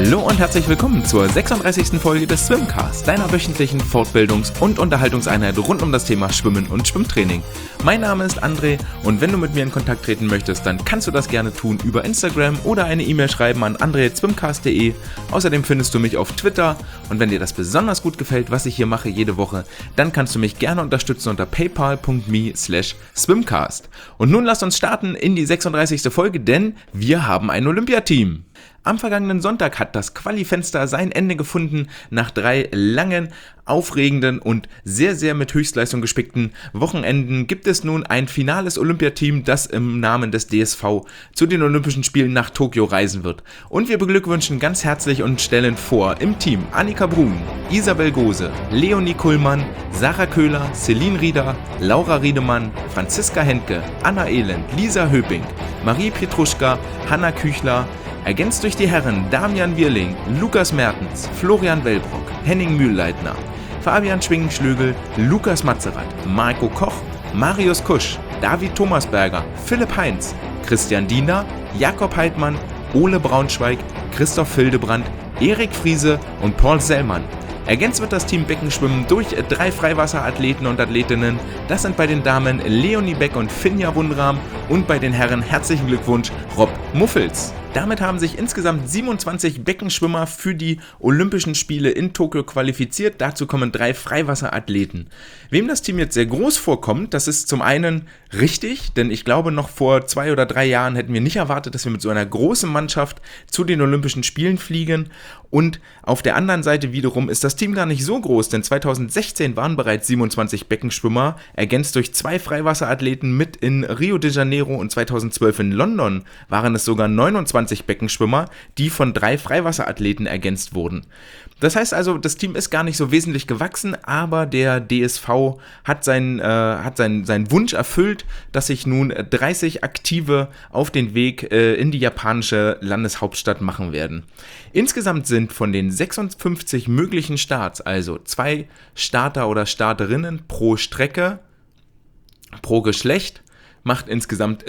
Hallo und herzlich willkommen zur 36. Folge des Swimcast, deiner wöchentlichen Fortbildungs- und Unterhaltungseinheit rund um das Thema Schwimmen und Schwimmtraining. Mein Name ist André und wenn du mit mir in Kontakt treten möchtest, dann kannst du das gerne tun über Instagram oder eine E-Mail schreiben an andre@swimcast.de. Außerdem findest du mich auf Twitter und wenn dir das besonders gut gefällt, was ich hier mache jede Woche, dann kannst du mich gerne unterstützen unter paypal.me/swimcast. Und nun lasst uns starten in die 36. Folge, denn wir haben ein Olympiateam. Am vergangenen Sonntag hat das Quali-Fenster sein Ende gefunden. Nach 3 langen, aufregenden und sehr mit Höchstleistung gespickten Wochenenden gibt es nun ein finales Olympiateam, das im Namen des DSV zu den Olympischen Spielen nach Tokio reisen wird. Und wir beglückwünschen ganz herzlich und stellen vor im Team Annika Brun, Isabel Gose, Leonie Kullmann, Sarah Köhler, Celine Rieder, Laura Riedemann, Franziska Hentke, Anna Elend, Lisa Höping, Marie Petruschka, Hanna Küchler, ergänzt durch die Herren Damian Wirling, Lukas Mertens, Florian Wellbrock, Henning Mühlleitner, Fabian Schwingen-Schlögel, Lukas Matzerath, Marco Koch, Marius Kusch, David Thomasberger, Philipp Heinz, Christian Diener, Jakob Heidmann, Ole Braunschweig, Christoph Hildebrand, Erik Friese und Paul Sellmann. Ergänzt wird das Team Beckenschwimmen durch 3 Freiwasserathleten und Athletinnen. Das sind bei den Damen Leonie Beck und Finja Wundram und bei den Herren herzlichen Glückwunsch Rob Muffels. Damit haben sich insgesamt 27 Beckenschwimmer für die Olympischen Spiele in Tokio qualifiziert. Dazu kommen 3 Freiwasserathleten. Wem das Team jetzt sehr groß vorkommt, das ist zum einen richtig, denn ich glaube, noch vor 2 oder 3 Jahren hätten wir nicht erwartet, dass wir mit so einer großen Mannschaft zu den Olympischen Spielen fliegen. Und auf der anderen Seite wiederum ist das Team gar nicht so groß, denn 2016 waren bereits 27 Beckenschwimmer, ergänzt durch 2 Freiwasserathleten mit in Rio de Janeiro und 2012 in London waren es sogar 29 Beckenschwimmer, die von 3 Freiwasserathleten ergänzt wurden. Das heißt also, das Team ist gar nicht so wesentlich gewachsen, aber der DSV hat seinen Wunsch erfüllt, dass sich nun 30 Aktive auf den Weg in die japanische Landeshauptstadt machen werden. Insgesamt sind von den 56 möglichen Starts, also 2 Starter oder Starterinnen pro Strecke, pro Geschlecht, macht insgesamt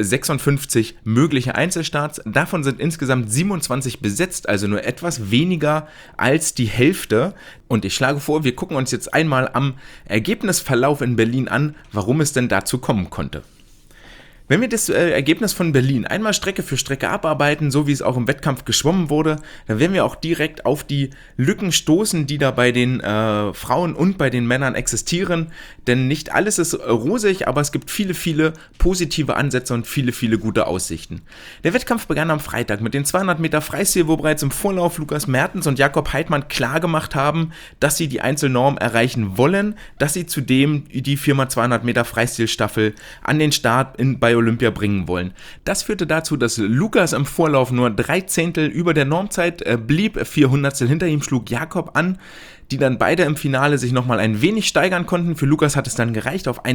56 mögliche Einzelstarts. Davon sind insgesamt 27 besetzt, also nur etwas weniger als die Hälfte. Und ich schlage vor, wir gucken uns jetzt einmal am Ergebnisverlauf in Berlin an, warum es denn dazu kommen konnte. Wenn wir das Ergebnis von Berlin einmal Strecke für Strecke abarbeiten, so wie es auch im Wettkampf geschwommen wurde, dann werden wir auch direkt auf die Lücken stoßen, die da bei den Frauen und bei den Männern existieren. Denn nicht alles ist rosig, aber es gibt viele positive Ansätze und viele gute Aussichten. Der Wettkampf begann am Freitag mit den 200 Meter Freistil, wo bereits im Vorlauf Lukas Mertens und Jakob Heidmann klargemacht haben, dass sie die Einzelnorm erreichen wollen, dass sie zudem die 4x200 Meter Freistilstaffel an den Start bei Olympia bringen wollen. Das führte dazu, dass Lukas im Vorlauf nur 3 Zehntel über der Normzeit blieb, 400 hinter ihm schlug Jakob an, die dann beide im Finale sich nochmal ein wenig steigern konnten. Für Lukas hat es dann gereicht auf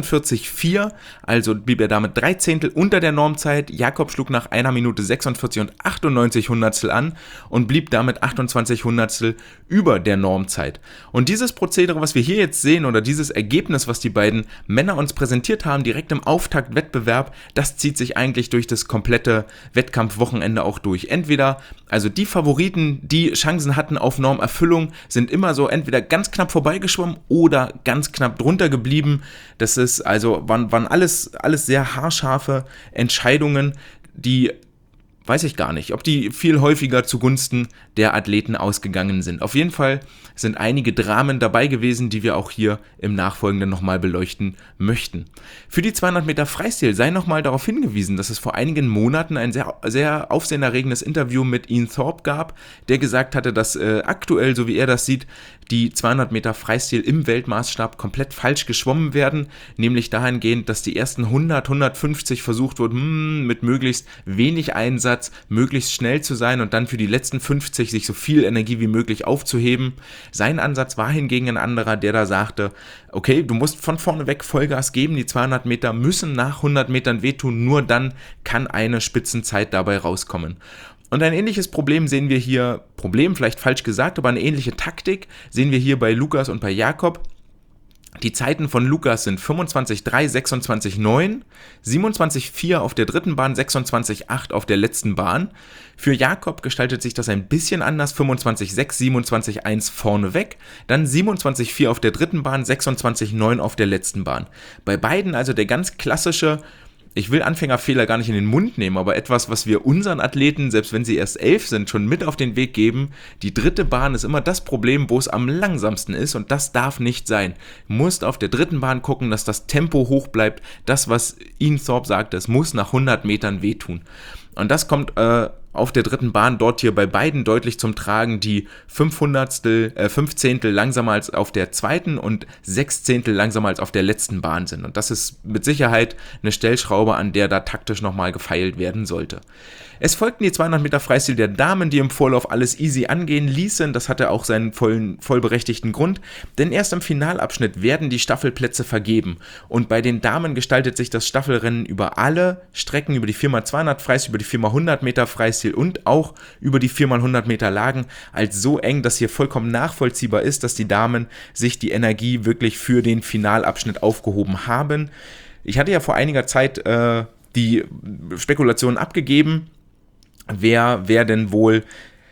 1,46,4, also blieb er damit 3 Zehntel unter der Normzeit. Jakob schlug nach 1 Minute 46 und 98 Hundertstel an und blieb damit 28 Hundertstel über der Normzeit. Und dieses Prozedere, was wir hier jetzt sehen, oder dieses Ergebnis, was die beiden Männer uns präsentiert haben, direkt im Auftaktwettbewerb, das zieht sich eigentlich durch das komplette Wettkampfwochenende auch durch. Entweder, also die Favoriten, die Chancen hatten auf Normerfüllung, sind immer so entweder ganz knapp vorbeigeschwommen oder ganz knapp drunter geblieben. Das ist also, waren alles sehr haarscharfe Entscheidungen, die weiß ich gar nicht, ob die viel häufiger zugunsten der Athleten ausgegangen sind. Auf jeden Fall sind einige Dramen dabei gewesen, die wir auch hier im Nachfolgenden nochmal beleuchten möchten. Für die 200 Meter Freistil sei nochmal darauf hingewiesen, dass es vor einigen Monaten ein sehr aufsehenerregendes Interview mit Ian Thorpe gab, der gesagt hatte, dass aktuell, so wie er das sieht, die 200 Meter Freistil im Weltmaßstab komplett falsch geschwommen werden, nämlich dahingehend, dass die ersten 100, 150 versucht wurden, mit möglichst wenig Einsatz, möglichst schnell zu sein und dann für die letzten 50 sich so viel Energie wie möglich aufzuheben. Sein Ansatz war hingegen ein anderer, der da sagte, okay, du musst von vorne weg Vollgas geben, die 200 Meter müssen nach 100 Metern wehtun, nur dann kann eine Spitzenzeit dabei rauskommen. Und ein ähnliches Problem sehen wir hier, vielleicht falsch gesagt, aber eine ähnliche Taktik sehen wir hier bei Lukas und bei Jakob. Die Zeiten von Lukas sind 25,3, 26,9, 27,4 auf der dritten Bahn, 26,8 auf der letzten Bahn. Für Jakob gestaltet sich das ein bisschen anders, 25,6, 27,1 vorneweg, dann 27,4 auf der dritten Bahn, 26,9 auf der letzten Bahn. Bei beiden also der ganz klassische, ich will Anfängerfehler gar nicht in den Mund nehmen, aber etwas, was wir unseren Athleten, selbst wenn sie erst 11 sind, schon mit auf den Weg geben. Die dritte Bahn ist immer das Problem, wo es am langsamsten ist, und das darf nicht sein. Du musst auf der dritten Bahn gucken, dass das Tempo hoch bleibt. Das, was Ian Thorpe sagte, es muss nach 100 Metern wehtun. Und das kommt auf der dritten Bahn dort hier bei beiden deutlich zum Tragen, die 5/10 langsamer als auf der zweiten und 6/10 langsamer als auf der letzten Bahn sind. Und das ist mit Sicherheit eine Stellschraube, an der da taktisch nochmal gefeilt werden sollte. Es folgten die 200 Meter Freistil der Damen, die im Vorlauf alles easy angehen ließen. Das hatte auch seinen vollberechtigten Grund, denn erst im Finalabschnitt werden die Staffelplätze vergeben. Und bei den Damen gestaltet sich das Staffelrennen über alle Strecken, über die 4x200 Freistil, über die 4x100 Meter Freistil und auch über die 4x100 Meter Lagen als so eng, dass hier vollkommen nachvollziehbar ist, dass die Damen sich die Energie wirklich für den Finalabschnitt aufgehoben haben. Ich hatte ja vor einiger Zeit die Spekulationen abgegeben, wer denn wohl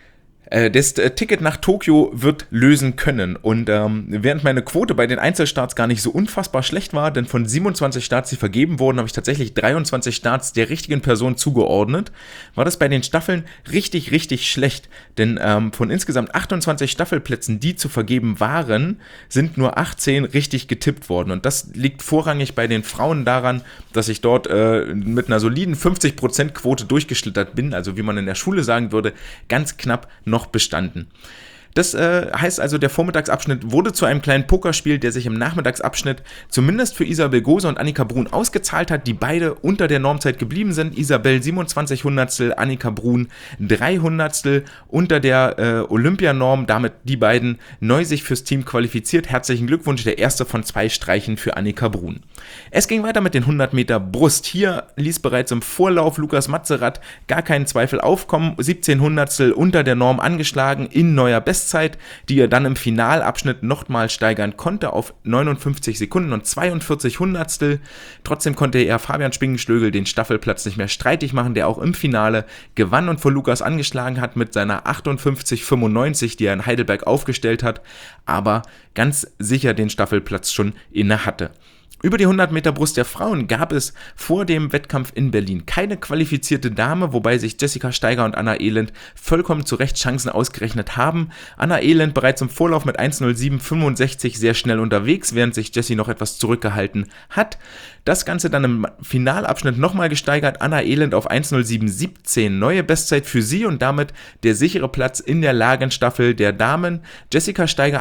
das Ticket nach Tokio wird lösen können. Und während meine Quote bei den Einzelstarts gar nicht so unfassbar schlecht war, denn von 27 Starts, die vergeben wurden, habe ich tatsächlich 23 Starts der richtigen Person zugeordnet, war das bei den Staffeln richtig, richtig schlecht. Denn von insgesamt 28 Staffelplätzen, die zu vergeben waren, sind nur 18 richtig getippt worden. Und das liegt vorrangig bei den Frauen daran, dass ich dort mit einer soliden 50% Quote durchgeschlittert bin, also wie man in der Schule sagen würde, ganz knapp noch bestanden. Das heißt also, der Vormittagsabschnitt wurde zu einem kleinen Pokerspiel, der sich im Nachmittagsabschnitt zumindest für Isabel Gose und Annika Brun ausgezahlt hat, die beide unter der Normzeit geblieben sind. Isabel 27 Hundertstel, Annika Brun 3 Hundertstel unter der Olympianorm, damit die beiden neu sich fürs Team qualifiziert. Herzlichen Glückwunsch, der erste von 2 Streichen für Annika Brun. Es ging weiter mit den 100 Meter Brust. Hier ließ bereits im Vorlauf Lukas Matzerath gar keinen Zweifel aufkommen. 17 Hundertstel unter der Norm angeschlagen in neuer Bestzeit, die er dann im Finalabschnitt nochmal steigern konnte auf 59 Sekunden und 42 Hundertstel. Trotzdem konnte er Fabian Spingenschlögel den Staffelplatz nicht mehr streitig machen, der auch im Finale gewann und vor Lukas angeschlagen hat mit seiner 58,95, die er in Heidelberg aufgestellt hat, aber ganz sicher den Staffelplatz schon inne hatte. Über die 100 Meter Brust der Frauen gab es vor dem Wettkampf in Berlin keine qualifizierte Dame, wobei sich Jessica Steiger und Anna Elend vollkommen zu Recht Chancen ausgerechnet haben. Anna Elend bereits im Vorlauf mit 1:07,65 sehr schnell unterwegs, während sich Jessie noch etwas zurückgehalten hat. Das Ganze dann im Finalabschnitt nochmal gesteigert. Anna Elend auf 1:07,17, neue Bestzeit für sie und damit der sichere Platz in der Lagenstaffel der Damen. Jessica Steiger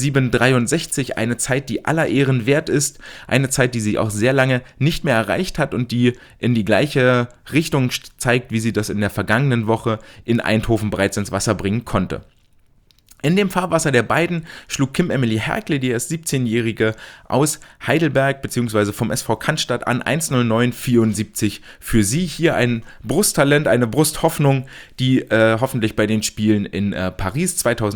1:07,63, eine Zeit, die aller Ehren wert ist. Eine Zeit, die sie auch sehr lange nicht mehr erreicht hat und die in die gleiche Richtung zeigt, wie sie das in der vergangenen Woche in Eindhoven bereits ins Wasser bringen konnte. In dem Fahrwasser der beiden schlug Kim Emily Herkle, die erst 17-Jährige aus Heidelberg bzw. vom SV Cannstatt an, 1:09,74 für sie. Hier ein Brusttalent, eine Brusthoffnung, die hoffentlich bei den Spielen in Paris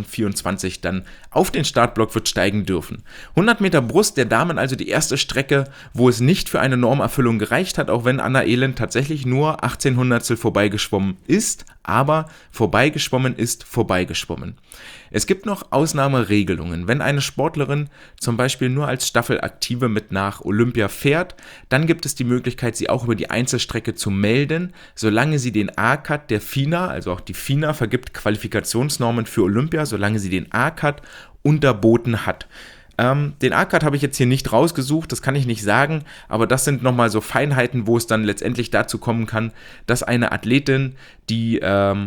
2024 dann auf den Startblock wird steigen dürfen. 100 Meter Brust der Damen, also die erste Strecke, wo es nicht für eine Normerfüllung gereicht hat, auch wenn Anna Elend tatsächlich nur 18 Hundertstel vorbeigeschwommen ist, aber vorbeigeschwommen ist vorbeigeschwommen. Es gibt noch Ausnahmeregelungen. Wenn eine Sportlerin zum Beispiel nur als Staffelaktive mit nach Olympia fährt, dann gibt es die Möglichkeit, sie auch über die Einzelstrecke zu melden, solange sie den A-Cut der FINA, also auch die FINA vergibt Qualifikationsnormen für Olympia, solange sie den A-Cut unterboten hat. Den A-Cut habe ich jetzt hier nicht rausgesucht, das kann ich nicht sagen, aber das sind nochmal so Feinheiten, wo es dann letztendlich dazu kommen kann, dass eine Athletin, die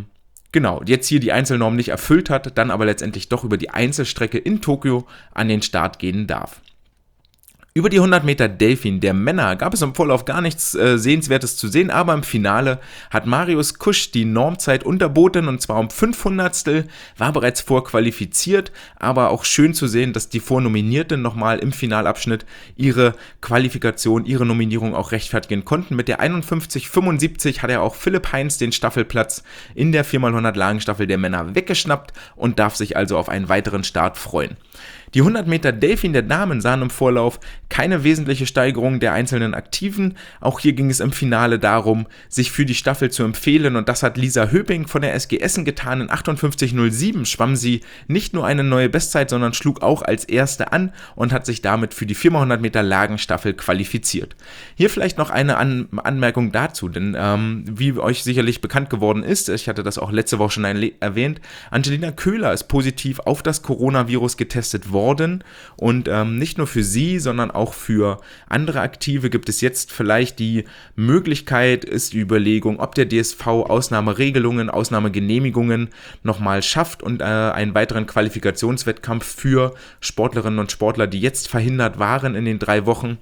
jetzt hier die Einzelnorm nicht erfüllt hat, dann aber letztendlich doch über die Einzelstrecke in Tokio an den Start gehen darf. Über die 100 Meter Delfin der Männer gab es im Vorlauf gar nichts Sehenswertes zu sehen, aber im Finale hat Marius Kusch die Normzeit unterboten und zwar um 500stel, war bereits vorqualifiziert, aber auch schön zu sehen, dass die Vornominierten nochmal im Finalabschnitt ihre Qualifikation, ihre Nominierung auch rechtfertigen konnten. Mit der 51,75 hat er auch Philipp Heinz den Staffelplatz in der 4x100 Lagenstaffel der Männer weggeschnappt und darf sich also auf einen weiteren Start freuen. Die 100 Meter Delfin der Damen sahen im Vorlauf keine wesentliche Steigerung der einzelnen Aktiven. Auch hier ging es im Finale darum, sich für die Staffel zu empfehlen, und das hat Lisa Höping von der SG Essen getan. In 58,07 schwamm sie nicht nur eine neue Bestzeit, sondern schlug auch als Erste an und hat sich damit für die 4x100 Meter Lagenstaffel qualifiziert. Hier vielleicht noch eine Anmerkung dazu, denn wie euch sicherlich bekannt geworden ist, ich hatte das auch letzte Woche schon erwähnt, Angelina Köhler ist positiv auf das Coronavirus getestet worden, und nicht nur für sie, sondern auch für andere Aktive gibt es jetzt vielleicht die Möglichkeit, ist die Überlegung, ob der DSV Ausnahmeregelungen, Ausnahmegenehmigungen nochmal schafft und einen weiteren Qualifikationswettkampf für Sportlerinnen und Sportler, die jetzt verhindert waren in den 3 Wochen,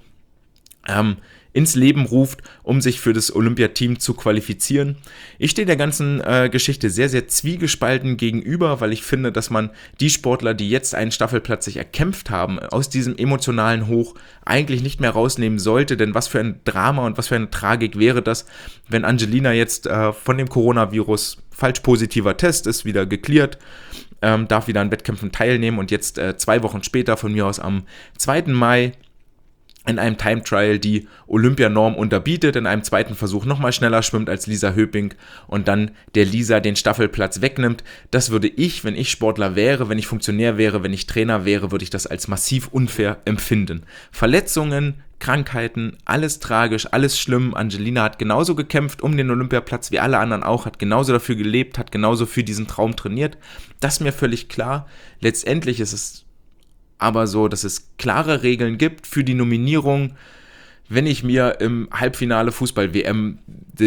ins Leben ruft, um sich für das Olympiateam zu qualifizieren. Ich stehe der ganzen Geschichte sehr, sehr zwiegespalten gegenüber, weil ich finde, dass man die Sportler, die jetzt einen Staffelplatz sich erkämpft haben, aus diesem emotionalen Hoch eigentlich nicht mehr rausnehmen sollte, denn was für ein Drama und was für eine Tragik wäre das, wenn Angelina jetzt von dem Coronavirus, falsch positiver Test, ist wieder geklärt, darf wieder an Wettkämpfen teilnehmen und jetzt 2 Wochen später, von mir aus am 2. Mai, in einem Time Trial die Olympianorm unterbietet, in einem zweiten Versuch nochmal schneller schwimmt als Lisa Höping und dann der Lisa den Staffelplatz wegnimmt. Das würde ich, wenn ich Sportler wäre, wenn ich Funktionär wäre, wenn ich Trainer wäre, würde ich das als massiv unfair empfinden. Verletzungen, Krankheiten, alles tragisch, alles schlimm. Angelina hat genauso gekämpft um den Olympiaplatz wie alle anderen auch, hat genauso dafür gelebt, hat genauso für diesen Traum trainiert. Das ist mir völlig klar. Letztendlich ist es aber so, dass es klare Regeln gibt für die Nominierung. Wenn ich mir im Halbfinale Fußball-WM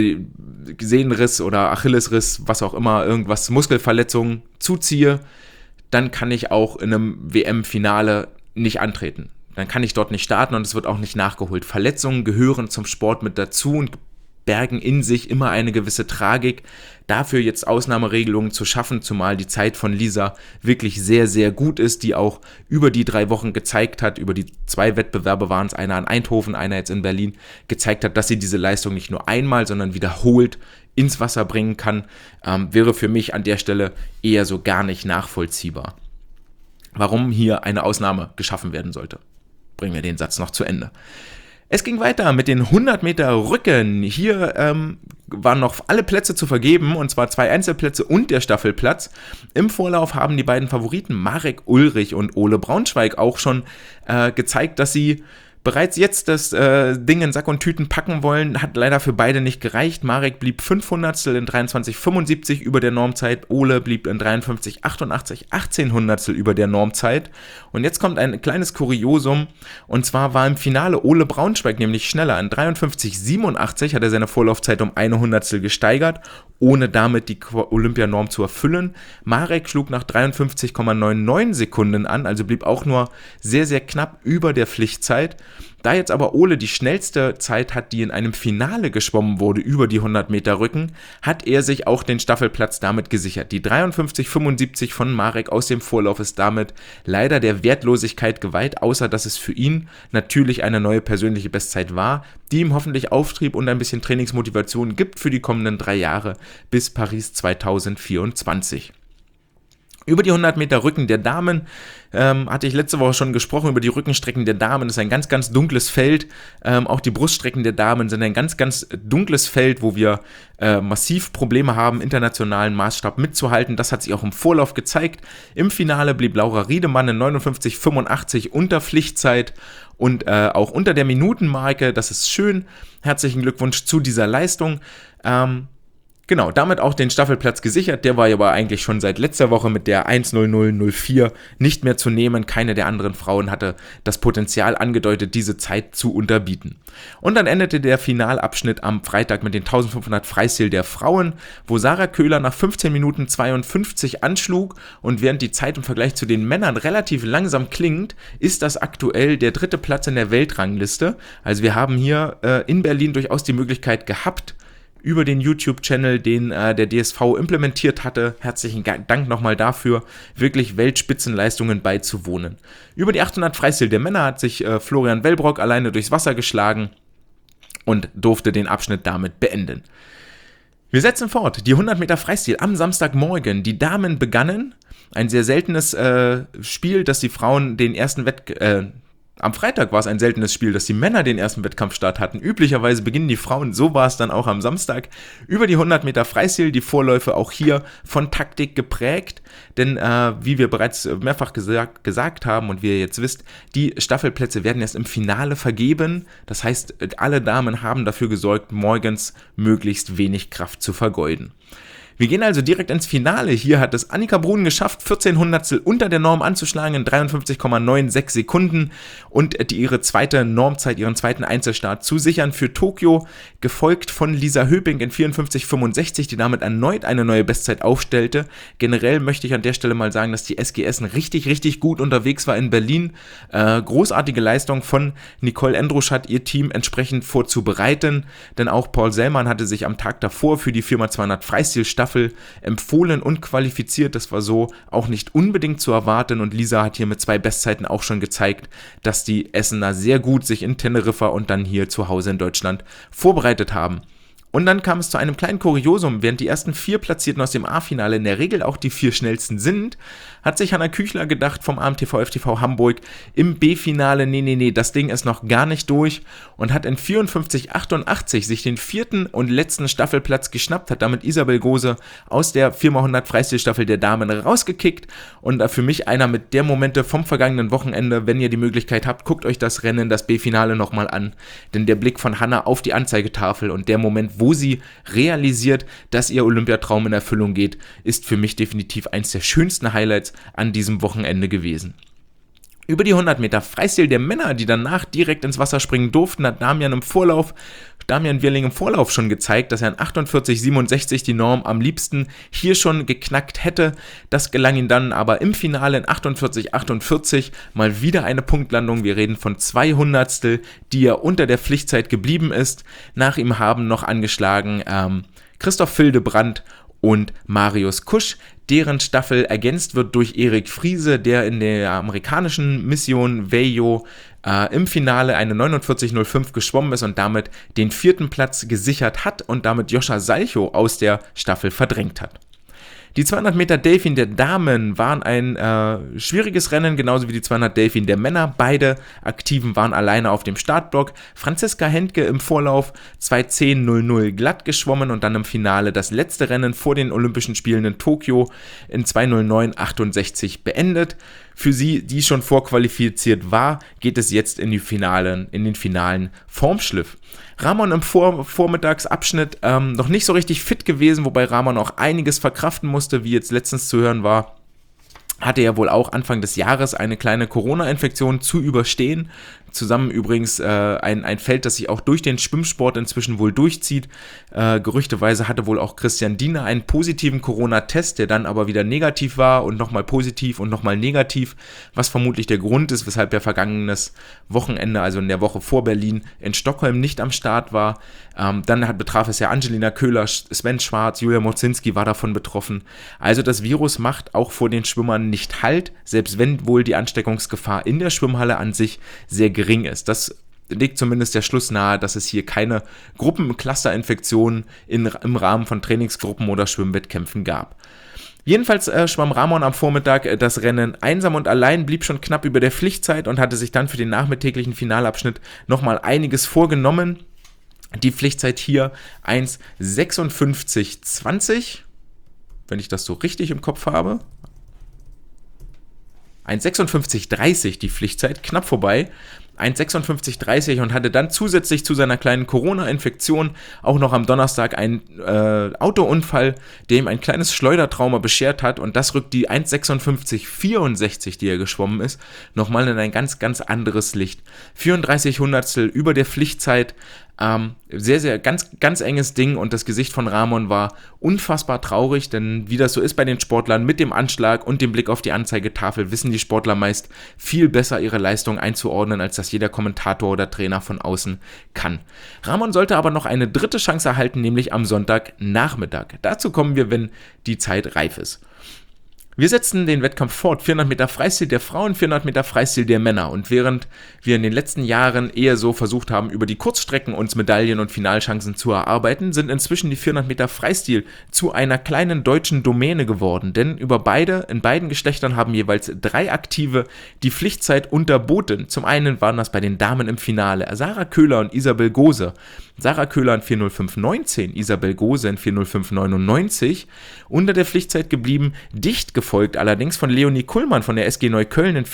Sehnenriss oder Achillesriss, was auch immer, irgendwas, Muskelverletzung zuziehe, dann kann ich auch in einem WM-Finale nicht antreten. Dann kann ich dort nicht starten und es wird auch nicht nachgeholt. Verletzungen gehören zum Sport mit dazu und bergen in sich immer eine gewisse Tragik. Dafür jetzt Ausnahmeregelungen zu schaffen, zumal die Zeit von Lisa wirklich sehr, sehr gut ist, die auch über die 3 Wochen gezeigt hat, über die 2 Wettbewerbe waren es, einer in Eindhoven, einer jetzt in Berlin, gezeigt hat, dass sie diese Leistung nicht nur einmal, sondern wiederholt ins Wasser bringen kann, wäre für mich an der Stelle eher so gar nicht nachvollziehbar. Warum hier eine Ausnahme geschaffen werden sollte. Bringen wir den Satz noch zu Ende. Es ging weiter mit den 100 Meter Rücken. Hier waren noch alle Plätze zu vergeben, und zwar 2 Einzelplätze und der Staffelplatz. Im Vorlauf haben die beiden Favoriten Marek Ulrich und Ole Braunschweig auch schon gezeigt, dass sie bereits jetzt das Ding in Sack und Tüten packen wollen. Hat leider für beide nicht gereicht. Marek blieb 500stel in 23,75 über der Normzeit. Ole blieb in 53,88 1800stel über der Normzeit. Und jetzt kommt ein kleines Kuriosum. Und zwar war im Finale Ole Braunschweig nämlich schneller. In 53,87 hat er seine Vorlaufzeit um 100stel gesteigert, ohne damit die Olympianorm zu erfüllen. Marek schlug nach 53,99 Sekunden an, also blieb auch nur sehr, sehr knapp über der Pflichtzeit. Da jetzt aber Ole die schnellste Zeit hat, die in einem Finale geschwommen wurde über die 100 Meter Rücken, hat er sich auch den Staffelplatz damit gesichert. Die 53,75 von Marek aus dem Vorlauf ist damit leider der Wertlosigkeit geweiht, außer dass es für ihn natürlich eine neue persönliche Bestzeit war, die ihm hoffentlich Auftrieb und ein bisschen Trainingsmotivation gibt für die kommenden 3 Jahre bis Paris 2024. Über die 100 Meter Rücken der Damen hatte ich letzte Woche schon gesprochen, über die Rückenstrecken der Damen. Das ist ein ganz, ganz dunkles Feld. Auch die Bruststrecken der Damen sind ein ganz, ganz dunkles Feld, wo wir massiv Probleme haben, internationalen Maßstab mitzuhalten. Das hat sich auch im Vorlauf gezeigt. Im Finale blieb Laura Riedemann in 59,85 unter Pflichtzeit und auch unter der Minutenmarke. Das ist schön. Herzlichen Glückwunsch zu dieser Leistung. Genau, damit auch den Staffelplatz gesichert. Der war ja aber eigentlich schon seit letzter Woche mit der 1:00:04 nicht mehr zu nehmen. Keine der anderen Frauen hatte das Potenzial angedeutet, diese Zeit zu unterbieten. Und dann endete der Finalabschnitt am Freitag mit den 1500 Freistil der Frauen, wo Sarah Köhler nach 15 Minuten 52 anschlug. Und während die Zeit im Vergleich zu den Männern relativ langsam klingt, ist das aktuell der 3. Platz in der Weltrangliste. Also wir haben hier in Berlin durchaus die Möglichkeit gehabt, über den YouTube-Channel, den der DSV implementiert hatte, herzlichen Dank nochmal dafür, wirklich Weltspitzenleistungen beizuwohnen. Über die 800 Freistil der Männer hat sich Florian Wellbrock alleine durchs Wasser geschlagen und durfte den Abschnitt damit beenden. Wir setzen fort. Die 100 Meter Freistil am Samstagmorgen. Die Damen begannen. Ein sehr seltenes Spiel, dass die Frauen den ersten am Freitag war es ein seltenes Spiel, dass die Männer den ersten Wettkampfstart hatten. Üblicherweise beginnen die Frauen, so war es dann auch am Samstag, über die 100 Meter Freistil, die Vorläufe auch hier von Taktik geprägt, denn wie wir bereits mehrfach gesagt haben und wie ihr jetzt wisst, die Staffelplätze werden erst im Finale vergeben, das heißt, alle Damen haben dafür gesorgt, morgens möglichst wenig Kraft zu vergeuden. Wir gehen also direkt ins Finale. Hier hat es Annika Brun geschafft, 14 Hundertstel unter der Norm anzuschlagen in 53,96 Sekunden und ihre zweite Normzeit, ihren zweiten Einzelstart zu sichern für Tokio, gefolgt von Lisa Höping in 54,65, die damit erneut eine neue Bestzeit aufstellte. Generell möchte ich an der Stelle mal sagen, dass die SGS richtig, richtig gut unterwegs war in Berlin. Großartige Leistung von Nicole Endruschat, ihr Team entsprechend vorzubereiten, denn auch Paul Sellmann hatte sich am Tag davor für die 4x200 Freistil-Staffel empfohlen und qualifiziert. Das war so auch nicht unbedingt zu erwarten und Lisa hat hier mit 2 Bestzeiten auch schon gezeigt, dass die Essener sehr gut sich in Teneriffa und dann hier zu Hause in Deutschland vorbereitet haben. Und dann kam es zu einem kleinen Kuriosum. Während die ersten 4 Platzierten aus dem A-Finale in der Regel auch die 4 schnellsten sind, hat sich Hanna Küchler gedacht vom AMTV FTV Hamburg im B-Finale, nee, das Ding ist noch gar nicht durch und hat in 54,88 sich den 4. und letzten Staffelplatz geschnappt, hat damit Isabel Gose aus der 4x100 Freistilstaffel der Damen rausgekickt und für mich einer mit der Momente vom vergangenen Wochenende. Wenn ihr die Möglichkeit habt, guckt euch das Rennen, das B-Finale nochmal an, denn der Blick von Hanna auf die Anzeigetafel und der Moment, wo sie realisiert, dass ihr Olympiatraum in Erfüllung geht, ist für mich definitiv eins der schönsten Highlights an diesem Wochenende gewesen. Über die 100 Meter Freistil der Männer, die danach direkt ins Wasser springen durften, hat Damian Wirling im Vorlauf schon gezeigt, dass er in 48,67 die Norm am liebsten hier schon geknackt hätte. Das gelang ihm dann aber im Finale in 48,48 mal wieder eine Punktlandung. Wir reden von 2 Hundertstel, die er unter der Pflichtzeit geblieben ist. Nach ihm haben noch angeschlagen Christoph Hildebrand und Marius Kusch, deren Staffel ergänzt wird durch Erik Friese, der in der amerikanischen Mission Vejo im Finale eine 49,05 geschwommen ist und damit den 4. Platz gesichert hat und damit Joscha Salchow aus der Staffel verdrängt hat. Die 200 Meter Delfin der Damen waren ein schwieriges Rennen, genauso wie die 200 Delfin der Männer. Beide Aktiven waren alleine auf dem Startblock. Franziska Hentke im Vorlauf 2:10:00 glatt geschwommen und dann im Finale das letzte Rennen vor den Olympischen Spielen in Tokio in 2:09:68 beendet. Für sie, die schon vorqualifiziert war, geht es jetzt in den finalen Formschliff. Ramon im Vormittagsabschnitt noch nicht so richtig fit gewesen, wobei Ramon auch einiges verkraften musste, wie jetzt letztens zu hören war. Hatte er wohl auch Anfang des Jahres eine kleine Corona-Infektion zu überstehen. Zusammen übrigens ein Feld, das sich auch durch den Schwimmsport inzwischen wohl durchzieht. Gerüchteweise hatte wohl auch Christian Diener einen positiven Corona-Test, der dann aber wieder negativ war und nochmal positiv und nochmal negativ, was vermutlich der Grund ist, weshalb er vergangenes Wochenende, also in der Woche vor Berlin, in Stockholm nicht am Start war. Dann betraf es ja Angelina Köhler, Sven Schwarz, Julia Moczynski war davon betroffen. Also das Virus macht auch vor den Schwimmern nicht Halt, selbst wenn wohl die Ansteckungsgefahr in der Schwimmhalle an sich sehr gering ist. Das legt zumindest der Schluss nahe, dass es hier keine Gruppenclusterinfektionen im Rahmen von Trainingsgruppen oder Schwimmwettkämpfen gab. Jedenfalls schwamm Ramon am Vormittag das Rennen einsam und allein, blieb schon knapp über der Pflichtzeit und hatte sich dann für den nachmittäglichen Finalabschnitt nochmal einiges vorgenommen. Die Pflichtzeit hier 1:56:20, wenn ich das so richtig im Kopf habe. 1:56:30 die Pflichtzeit, knapp vorbei. 1:56:30 und hatte dann zusätzlich zu seiner kleinen Corona-Infektion auch noch am Donnerstag einen Autounfall, der ihm ein kleines Schleudertrauma beschert hat und das rückt die 1:56:64, die er geschwommen ist, nochmal in ein ganz, ganz anderes Licht. 34 Hundertstel über der Pflichtzeit, sehr, sehr ganz, ganz enges Ding und das Gesicht von Ramon war unfassbar traurig, denn wie das so ist bei den Sportlern, mit dem Anschlag und dem Blick auf die Anzeigetafel wissen die Sportler meist viel besser ihre Leistung einzuordnen, als das jeder Kommentator oder Trainer von außen kann. Ramon sollte aber noch eine dritte Chance erhalten, nämlich am Sonntagnachmittag. Dazu kommen wir, wenn die Zeit reif ist. Wir setzen den Wettkampf fort, 400 Meter Freistil der Frauen, 400 Meter Freistil der Männer. Und während wir in den letzten Jahren eher so versucht haben, über die Kurzstrecken uns Medaillen und Finalchancen zu erarbeiten, sind inzwischen die 400 Meter Freistil zu einer kleinen deutschen Domäne geworden. Denn in beiden Geschlechtern haben jeweils 3 Aktive die Pflichtzeit unterboten. Zum einen waren das bei den Damen im Finale Sarah Köhler und Isabel Gose. Sarah Köhler in 4:05:19, Isabel Gose in 4:05:99 unter der Pflichtzeit geblieben, dicht gefolgt allerdings von Leonie Kullmann von der SG Neukölln in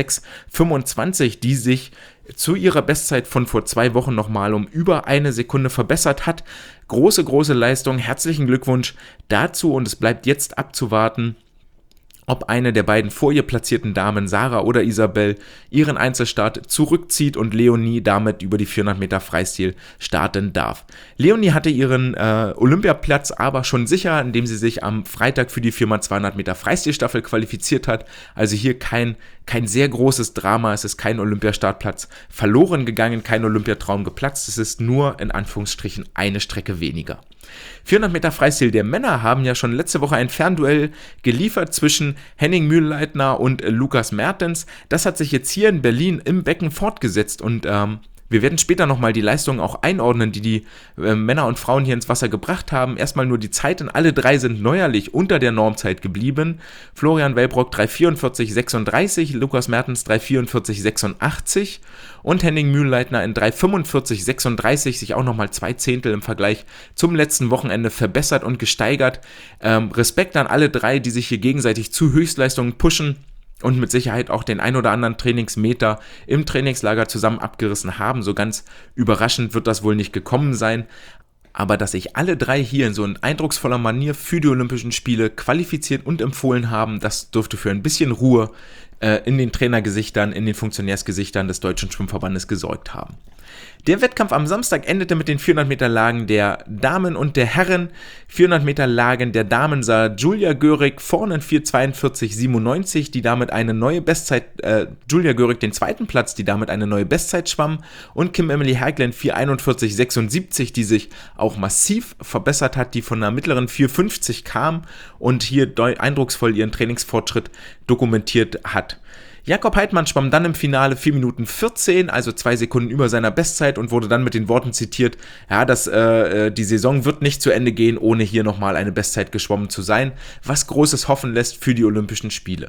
4:06:25, die sich zu ihrer Bestzeit von vor 2 Wochen nochmal um über 1 Sekunde verbessert hat. Große Leistung, herzlichen Glückwunsch dazu und es bleibt jetzt abzuwarten, ob eine der beiden vor ihr platzierten Damen, Sarah oder Isabel, ihren Einzelstart zurückzieht und Leonie damit über die 400 Meter Freistil starten darf. Leonie hatte ihren Olympiaplatz aber schon sicher, indem sie sich am Freitag für die 4x200 Meter Freistilstaffel qualifiziert hat. Also hier kein sehr großes Drama, es ist kein Olympiastartplatz verloren gegangen, kein Olympiatraum geplatzt, es ist nur in Anführungsstrichen eine Strecke weniger. 400 Meter Freistil der Männer haben ja schon letzte Woche ein Fernduell geliefert zwischen Henning Mühlleitner und Lukas Mertens. Das hat sich jetzt hier in Berlin im Becken fortgesetzt und wir werden später nochmal die Leistungen auch einordnen, die Männer und Frauen hier ins Wasser gebracht haben. Erstmal nur die Zeiten. Alle 3 sind neuerlich unter der Normzeit geblieben. Florian Wellbrock 3:44:36, Lukas Mertens 3:44:86 und Henning Mühlleitner in 3:45:36 sich auch nochmal 2 Zehntel im Vergleich zum letzten Wochenende verbessert und gesteigert. Respekt an alle 3, die sich hier gegenseitig zu Höchstleistungen pushen und mit Sicherheit auch den ein oder anderen Trainingsmeter im Trainingslager zusammen abgerissen haben. So ganz überraschend wird das wohl nicht gekommen sein. Aber dass sich alle 3 hier in so eindrucksvoller Manier für die Olympischen Spiele qualifiziert und empfohlen haben, das dürfte für ein bisschen Ruhe in den Trainergesichtern, in den Funktionärsgesichtern des Deutschen Schwimmverbandes gesorgt haben. Der Wettkampf am Samstag endete mit den 400 Meter Lagen der Damen und der Herren. 400 Meter Lagen der Damen sah Julia Görig vorne in 4:42:97, die damit eine neue Bestzeit, Julia Görig den 2. Platz, die damit eine neue Bestzeit schwamm und Kim Emily Herglen 4:41:76, die sich auch massiv verbessert hat, die von einer mittleren 4:50 kam und hier eindrucksvoll ihren Trainingsfortschritt dokumentiert hat. Jakob Heidmann schwamm dann im Finale 4:14, also 2 Sekunden über seiner Bestzeit und wurde dann mit den Worten zitiert, ja, die Saison wird nicht zu Ende gehen, ohne hier nochmal eine Bestzeit geschwommen zu sein, was großes Hoffen lässt für die Olympischen Spiele.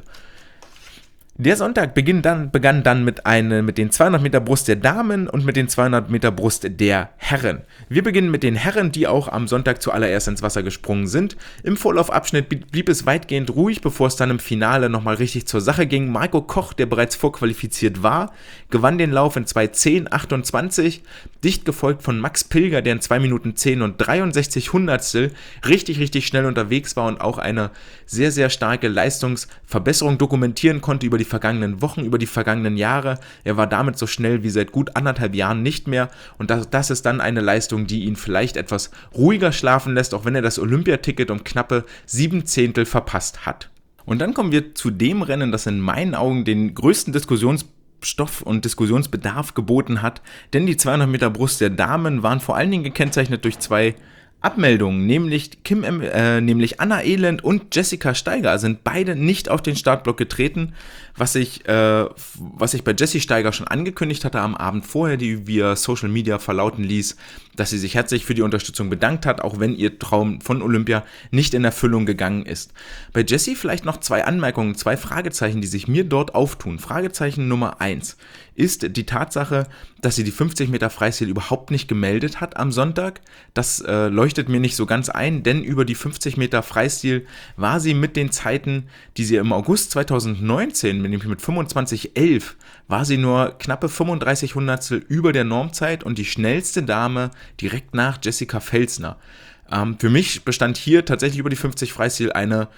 Der Sonntag begann dann mit den 200 Meter Brust der Damen und mit den 200 Meter Brust der Herren. Wir beginnen mit den Herren, die auch am Sonntag zuallererst ins Wasser gesprungen sind. Im Vorlaufabschnitt blieb es weitgehend ruhig, bevor es dann im Finale nochmal richtig zur Sache ging. Marco Koch, der bereits vorqualifiziert war, gewann den Lauf in 2:10:28, dicht gefolgt von Max Pilger, der in 2:10 und 63 Hundertstel richtig schnell unterwegs war und auch eine sehr, sehr starke Leistungsverbesserung dokumentieren konnte über die vergangenen Wochen, über die vergangenen Jahre. Er war damit so schnell wie seit gut 1,5 Jahren nicht mehr und das ist dann eine Leistung, die ihn vielleicht etwas ruhiger schlafen lässt, auch wenn er das Olympiaticket um knappe 7 Zehntel verpasst hat. Und dann kommen wir zu dem Rennen, das in meinen Augen den größten Diskussionsstoff und Diskussionsbedarf geboten hat, denn die 200 Meter Brust der Damen waren vor allen Dingen gekennzeichnet durch 2 Abmeldungen, nämlich Anna Elend und Jessica Steiger sind beide nicht auf den Startblock getreten, was ich bei Jessie Steiger schon angekündigt hatte am Abend vorher, die via Social Media verlauten ließ, dass sie sich herzlich für die Unterstützung bedankt hat, auch wenn ihr Traum von Olympia nicht in Erfüllung gegangen ist. Bei Jessie vielleicht noch 2 Anmerkungen, 2 Fragezeichen, die sich mir dort auftun. Fragezeichen Nummer 1 ist die Tatsache, dass sie die 50 Meter Freistil überhaupt nicht gemeldet hat am Sonntag. Das leuchtet mir nicht so ganz ein, denn über die 50 Meter Freistil war sie mit den Zeiten, die sie im August 2019, nämlich mit 25:11, war sie nur knappe 35 Hundertstel über der Normzeit und die schnellste Dame direkt nach Jessica Felsner. Für mich bestand hier tatsächlich über die 50 Freistil eine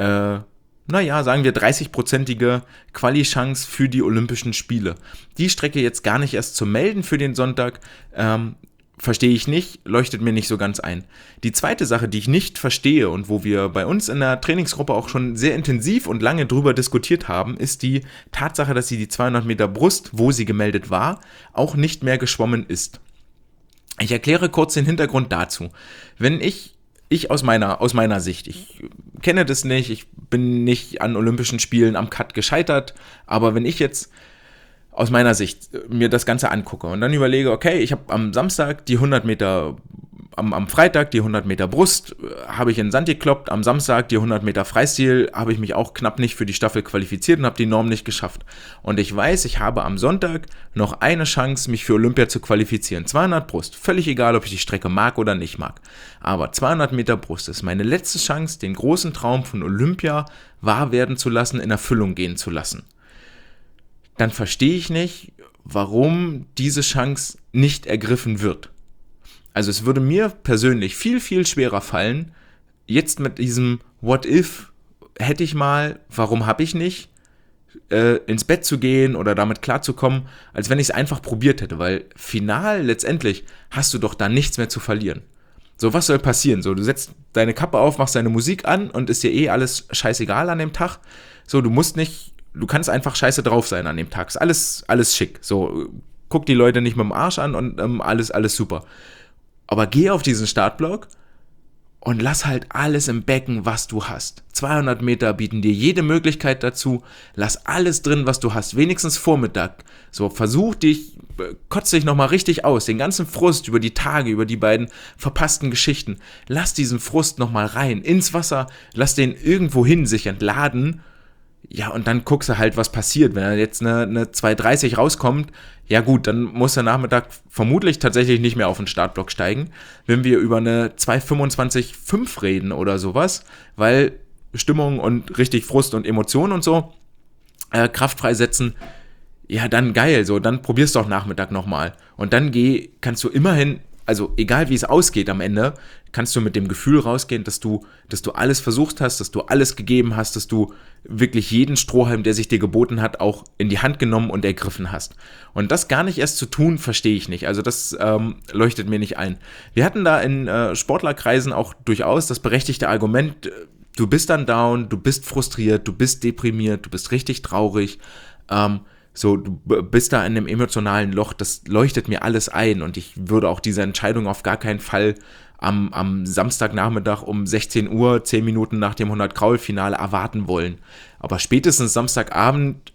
sagen wir 30-prozentige Quali-Chance für die Olympischen Spiele. Die Strecke jetzt gar nicht erst zu melden für den Sonntag, verstehe ich nicht, leuchtet mir nicht so ganz ein. Die zweite Sache, die ich nicht verstehe und wo wir bei uns in der Trainingsgruppe auch schon sehr intensiv und lange drüber diskutiert haben, ist die Tatsache, dass sie die 200 Meter Brust, wo sie gemeldet war, auch nicht mehr geschwommen ist. Ich erkläre kurz den Hintergrund dazu. Wenn ich aus meiner Sicht, ich kenne das nicht, ich bin nicht an Olympischen Spielen am Cut gescheitert, aber wenn ich jetzt aus meiner Sicht mir das Ganze angucke und dann überlege, okay, ich habe am Samstag die 100 Meter, am Freitag die 100 Meter Brust, habe ich in den Sand gekloppt, am Samstag die 100 Meter Freistil, habe ich mich auch knapp nicht für die Staffel qualifiziert und habe die Norm nicht geschafft. Und ich weiß, ich habe am Sonntag noch eine Chance, mich für Olympia zu qualifizieren. 200 Brust, völlig egal, ob ich die Strecke mag oder nicht mag. Aber 200 Meter Brust ist meine letzte Chance, den großen Traum von Olympia wahr werden zu lassen, in Erfüllung gehen zu lassen. Dann verstehe ich nicht, warum diese Chance nicht ergriffen wird. Also es würde mir persönlich viel, viel schwerer fallen, jetzt mit diesem What if, hätte ich mal, warum habe ich nicht, ins Bett zu gehen oder damit klarzukommen, als wenn ich es einfach probiert hätte, weil final letztendlich hast du doch da nichts mehr zu verlieren. So, was soll passieren? So, du setzt deine Kappe auf, machst deine Musik an und ist dir alles scheißegal an dem Tag. So, du kannst einfach scheiße drauf sein an dem Tag. Ist alles schick. So, guck die Leute nicht mit dem Arsch an und alles super. Aber geh auf diesen Startblock und lass halt alles im Becken, was du hast. 200 Meter bieten dir jede Möglichkeit dazu. Lass alles drin, was du hast. Wenigstens Vormittag. So, kotz dich nochmal richtig aus. Den ganzen Frust über die Tage, über die beiden verpassten Geschichten. Lass diesen Frust nochmal rein, ins Wasser. Lass den irgendwo hin sich entladen. Ja, und dann guckst du halt, was passiert. Wenn er jetzt eine 2,30 rauskommt, ja gut, dann muss der Nachmittag vermutlich tatsächlich nicht mehr auf den Startblock steigen, wenn wir über eine 2,25,5 reden oder sowas, weil Stimmung und richtig Frust und Emotionen und so Kraft freisetzen, ja dann geil, so, dann probier's doch Nachmittag nochmal. Und dann kannst du immerhin, also egal wie es ausgeht am Ende, kannst du mit dem Gefühl rausgehen, dass du alles versucht hast, dass du alles gegeben hast, dass du wirklich jeden Strohhalm, der sich dir geboten hat, auch in die Hand genommen und ergriffen hast. Und das gar nicht erst zu tun, verstehe ich nicht. Also das leuchtet mir nicht ein. Wir hatten da in Sportlerkreisen auch durchaus das berechtigte Argument, du bist dann down, du bist frustriert, du bist deprimiert, du bist richtig traurig, so, du bist da in einem emotionalen Loch, das leuchtet mir alles ein und ich würde auch diese Entscheidung auf gar keinen Fall am Samstagnachmittag um 16 Uhr, 10 Minuten nach dem 100-Kraul-Finale erwarten wollen. Aber spätestens Samstagabend,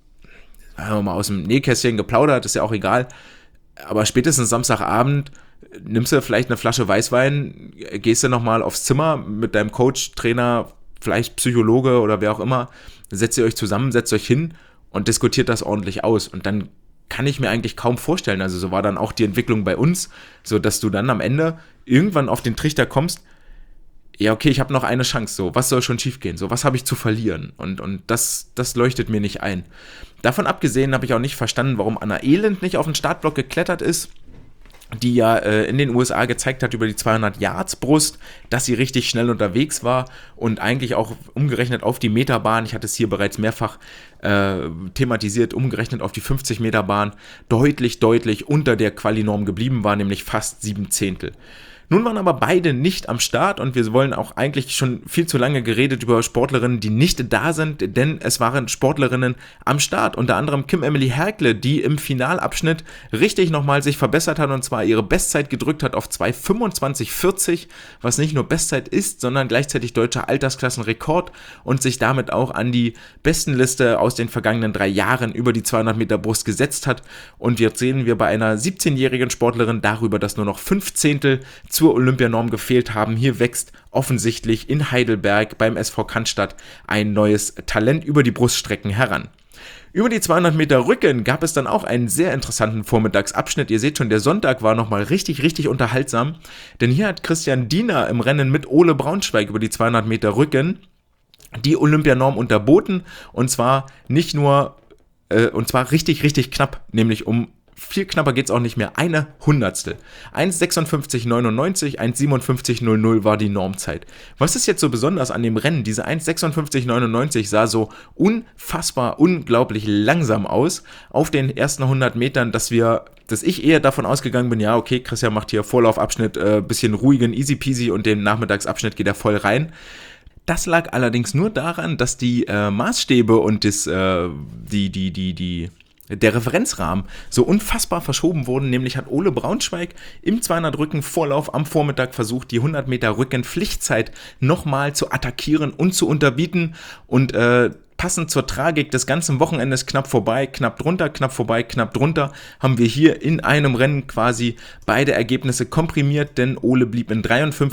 haben wir mal aus dem Nähkästchen geplaudert, ist ja auch egal, aber spätestens Samstagabend nimmst du vielleicht eine Flasche Weißwein, gehst du nochmal aufs Zimmer mit deinem Coach, Trainer, vielleicht Psychologe oder wer auch immer, setzt ihr euch zusammen, setzt euch hin und diskutiert das ordentlich aus. Und dann kann ich mir eigentlich kaum vorstellen, also so war dann auch die Entwicklung bei uns, so dass du dann am Ende irgendwann auf den Trichter kommst, ja okay, ich habe noch eine Chance, so, was soll schon schief gehen, so, was habe ich zu verlieren? Und das leuchtet mir nicht ein. Davon abgesehen habe ich auch nicht verstanden, warum Anna Elend nicht auf den Startblock geklettert ist, die ja in den USA gezeigt hat über die 200 Yards Brust, dass sie richtig schnell unterwegs war und eigentlich auch umgerechnet auf die Meterbahn, ich hatte es hier bereits mehrfach thematisiert, umgerechnet auf die 50 Meter Bahn, deutlich unter der Quali-Norm geblieben war, nämlich fast 7 Zehntel. Nun waren aber beide nicht am Start und wir wollen auch eigentlich schon viel zu lange geredet über Sportlerinnen, die nicht da sind, denn es waren Sportlerinnen am Start, unter anderem Kim Emily Herkle, die im Finalabschnitt richtig nochmal sich verbessert hat und zwar ihre Bestzeit gedrückt hat auf 2,25,40, was nicht nur Bestzeit ist, sondern gleichzeitig deutscher Altersklassenrekord und sich damit auch an die Bestenliste aus den vergangenen 3 Jahren über die 200 Meter Brust gesetzt hat und jetzt sehen wir bei einer 17-jährigen Sportlerin darüber, dass nur noch 5 Zehntel zur Olympianorm gefehlt haben. Hier wächst offensichtlich in Heidelberg beim SV Cannstatt ein neues Talent über die Bruststrecken heran. Über die 200 Meter Rücken gab es dann auch einen sehr interessanten Vormittagsabschnitt. Ihr seht schon, der Sonntag war nochmal richtig unterhaltsam, denn hier hat Christian Diener im Rennen mit Ole Braunschweig über die 200 Meter Rücken die Olympianorm unterboten und zwar nicht nur, und zwar richtig knapp, nämlich um viel knapper geht's auch nicht mehr, eine Hundertstel. 1,56,99, 1,57,00 war die Normzeit. Was ist jetzt so besonders an dem Rennen? Diese 1,56,99 sah so unfassbar, unglaublich langsam aus auf den ersten 100 Metern, dass ich eher davon ausgegangen bin, ja okay, Christian macht hier Vorlaufabschnitt, bisschen ruhigen, easy peasy und den Nachmittagsabschnitt geht er voll rein. Das lag allerdings nur daran, dass die Maßstäbe und die der Referenzrahmen so unfassbar verschoben wurden. Nämlich hat Ole Braunschweig im 200 Rücken Vorlauf am Vormittag versucht, die 100 Meter Rücken Pflichtzeit nochmal zu attackieren und zu unterbieten und passend zur Tragik des ganzen Wochenendes knapp vorbei, knapp drunter, knapp vorbei, knapp drunter, haben wir hier in einem Rennen quasi beide Ergebnisse komprimiert, denn Ole blieb in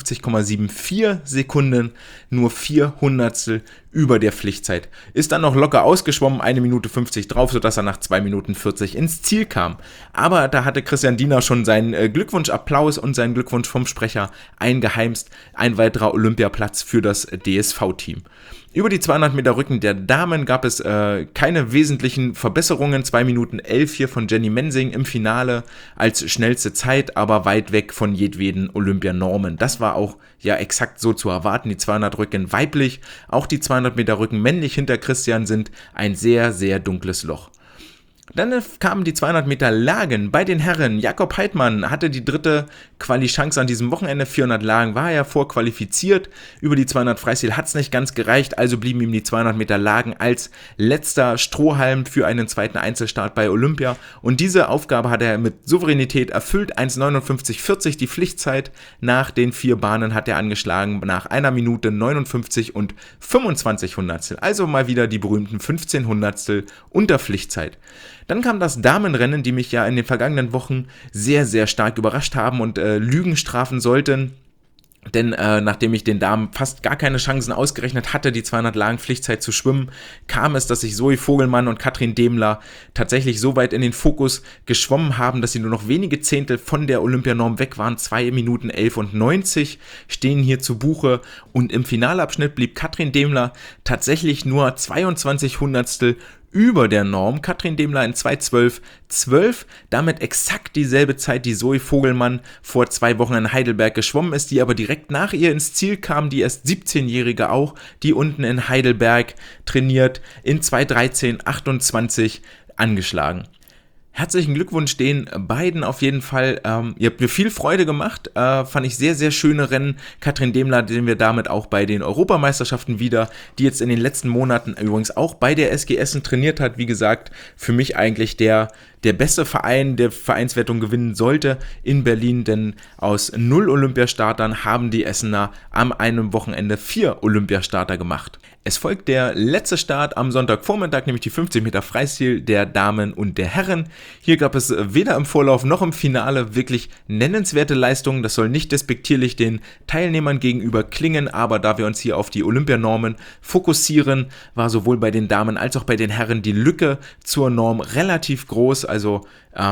53,74 Sekunden nur 4 Hundertstel über der Pflichtzeit. Ist dann noch locker ausgeschwommen, 1 Minute 50 drauf, sodass er nach 2 Minuten 40 ins Ziel kam. Aber da hatte Christian Diener schon seinen Glückwunsch-Applaus und seinen Glückwunsch vom Sprecher eingeheimst. Ein weiterer Olympiaplatz für das DSV-Team. Über die 200 Meter Rücken der Damen gab es keine wesentlichen Verbesserungen. 2 Minuten 11 hier von Jenny Mensing im Finale als schnellste Zeit, aber weit weg von jedweden Olympianormen. Das war auch ja exakt so zu erwarten. Die 200 Rücken weiblich, auch die 200 Meter Rücken männlich hinter Christian sind ein sehr, sehr dunkles Loch. Dann kamen die 200 Meter Lagen bei den Herren. Jakob Heidmann hatte die dritte Quali-Chance an diesem Wochenende. 400 Lagen war er vorqualifiziert. Über die 200 Freistil hat es nicht ganz gereicht, also blieben ihm die 200 Meter Lagen als letzter Strohhalm für einen zweiten Einzelstart bei Olympia. Und diese Aufgabe hat er mit Souveränität erfüllt. 1,59,40 die Pflichtzeit. Nach den 4 Bahnen hat er angeschlagen. Nach 1 Minute 59 und 25 Hundertstel. Also mal wieder die berühmten 15 Hundertstel unter Pflichtzeit. Dann kam das Damenrennen, die mich ja in den vergangenen Wochen sehr, sehr stark überrascht haben und Lügen strafen sollten. Denn nachdem ich den Damen fast gar keine Chancen ausgerechnet hatte, die 200 Lagen Pflichtzeit zu schwimmen, kam es, dass sich Zoe Vogelmann und Katrin Demler tatsächlich so weit in den Fokus geschwommen haben, dass sie nur noch wenige Zehntel von der Olympianorm weg waren. 2 Minuten 11 und 90 stehen hier zu Buche und im Finalabschnitt blieb Katrin Demler tatsächlich nur 22 Hundertstel über der Norm. Katrin Demler in 2:12,12, damit exakt dieselbe Zeit, die Zoe Vogelmann vor 2 Wochen in Heidelberg geschwommen ist, die aber direkt nach ihr ins Ziel kam, die erst 17-Jährige auch, die unten in Heidelberg trainiert, in 2:13,28 angeschlagen. Herzlichen Glückwunsch den beiden auf jeden Fall. Ihr habt mir viel Freude gemacht. Fand ich sehr, sehr schöne Rennen. Katrin Demler sehen wir damit auch bei den Europameisterschaften wieder, die jetzt in den letzten Monaten übrigens auch bei der SG Essen trainiert hat. Wie gesagt, für mich eigentlich der beste Verein, der Vereinswertung gewinnen sollte in Berlin, denn aus 0 Olympiastartern haben die Essener am einem Wochenende 4 Olympiastarter gemacht. Es folgt der letzte Start am Sonntagvormittag, nämlich die 50 Meter Freistil der Damen und der Herren. Hier gab es weder im Vorlauf noch im Finale wirklich nennenswerte Leistungen. Das soll nicht despektierlich den Teilnehmern gegenüber klingen, aber da wir uns hier auf die Olympianormen fokussieren, war sowohl bei den Damen als auch bei den Herren die Lücke zur Norm relativ groß. Also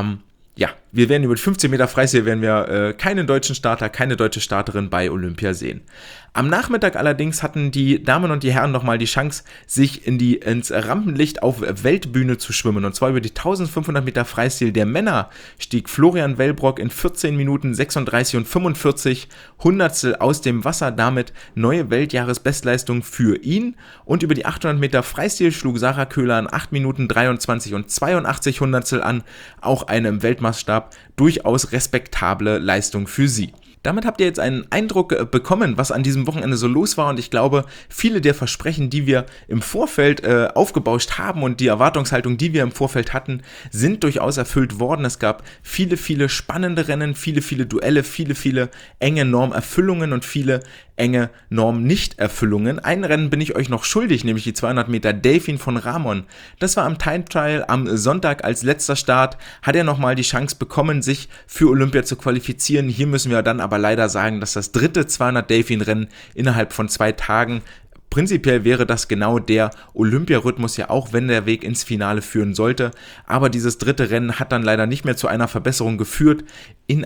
wir werden über die 15 Meter Freistil keinen deutschen Starter, keine deutsche Starterin bei Olympia sehen. Am Nachmittag allerdings hatten die Damen und die Herren nochmal die Chance, sich ins Rampenlicht auf Weltbühne zu schwimmen. Und zwar über die 1500 Meter Freistil der Männer stieg Florian Wellbrock in 14 Minuten 36 und 45 Hundertstel aus dem Wasser. Damit neue Weltjahresbestleistung für ihn. Und über die 800 Meter Freistil schlug Sarah Köhler in 8 Minuten 23 und 82 Hundertstel an. Auch eine im Weltmaßstab durchaus respektable Leistung für sie. Damit habt ihr jetzt einen Eindruck bekommen, was an diesem Wochenende so los war, und ich glaube, viele der Versprechen, die wir im Vorfeld aufgebauscht haben und die Erwartungshaltung, die wir im Vorfeld hatten, sind durchaus erfüllt worden. Es gab viele, viele spannende Rennen, viele, viele Duelle, viele, viele enge Normerfüllungen und viele enge Norm-Nichterfüllungen. Ein Rennen bin ich euch noch schuldig, nämlich die 200 Meter Delfin von Ramon. Das war am Time Trial am Sonntag als letzter Start, hat er nochmal die Chance bekommen, sich für Olympia zu qualifizieren. Hier müssen wir dann aber leider sagen, dass das dritte 200 Delfin-Rennen innerhalb von 2 Tagen, prinzipiell wäre das genau der Olympiarhythmus, ja auch wenn der Weg ins Finale führen sollte, aber dieses dritte Rennen hat dann leider nicht mehr zu einer Verbesserung geführt. In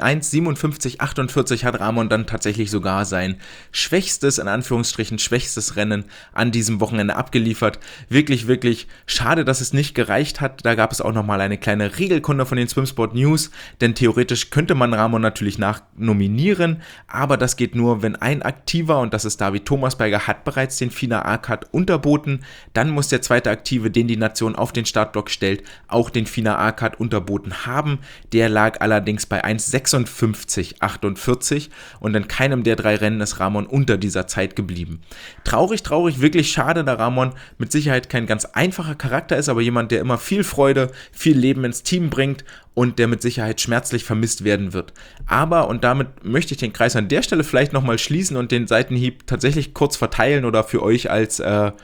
1:57,48 hat Ramon dann tatsächlich sogar sein schwächstes, in Anführungsstrichen schwächstes Rennen an diesem Wochenende abgeliefert. Wirklich, wirklich schade, dass es nicht gereicht hat. Da gab es auch nochmal eine kleine Regelkunde von den Swimsport News, denn theoretisch könnte man Ramon natürlich nachnominieren, aber das geht nur, wenn ein Aktiver, und das ist David Thomasberger, hat bereits den FINA A-Cut unterboten. Dann muss der zweite Aktive, den die Nation auf den Startblock stellt, auch den FINA A-Cut unterboten haben. Der lag allerdings bei 1,56,48 und in keinem der 3 Rennen ist Ramon unter dieser Zeit geblieben. Traurig, wirklich schade, da Ramon mit Sicherheit kein ganz einfacher Charakter ist, aber jemand, der immer viel Freude, viel Leben ins Team bringt und der mit Sicherheit schmerzlich vermisst werden wird. Aber, und damit möchte ich den Kreis an der Stelle vielleicht nochmal schließen und den Seitenhieb tatsächlich kurz verteilen oder für euch als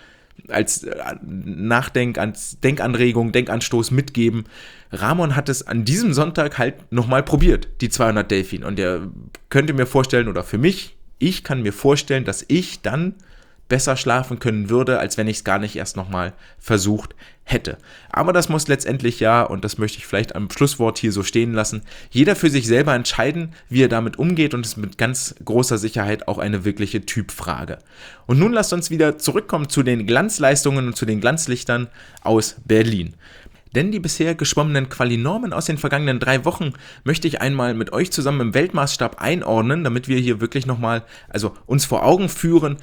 Denkanregung, Denkanstoß mitgeben. Ramon hat es an diesem Sonntag halt nochmal probiert, die 200 Delfin. Und ihr könnt mir vorstellen, oder für mich, ich kann mir vorstellen, dass ich dann besser schlafen können würde, als wenn ich es gar nicht erst nochmal versucht hätte. Aber das muss letztendlich ja, und das möchte ich vielleicht am Schlusswort hier so stehen lassen, jeder für sich selber entscheiden, wie er damit umgeht, und es ist mit ganz großer Sicherheit auch eine wirkliche Typfrage. Und nun lasst uns wieder zurückkommen zu den Glanzleistungen und zu den Glanzlichtern aus Berlin. Denn die bisher geschwommenen Quali-Normen aus den vergangenen 3 Wochen möchte ich einmal mit euch zusammen im Weltmaßstab einordnen, damit wir hier wirklich nochmal, uns vor Augen führen,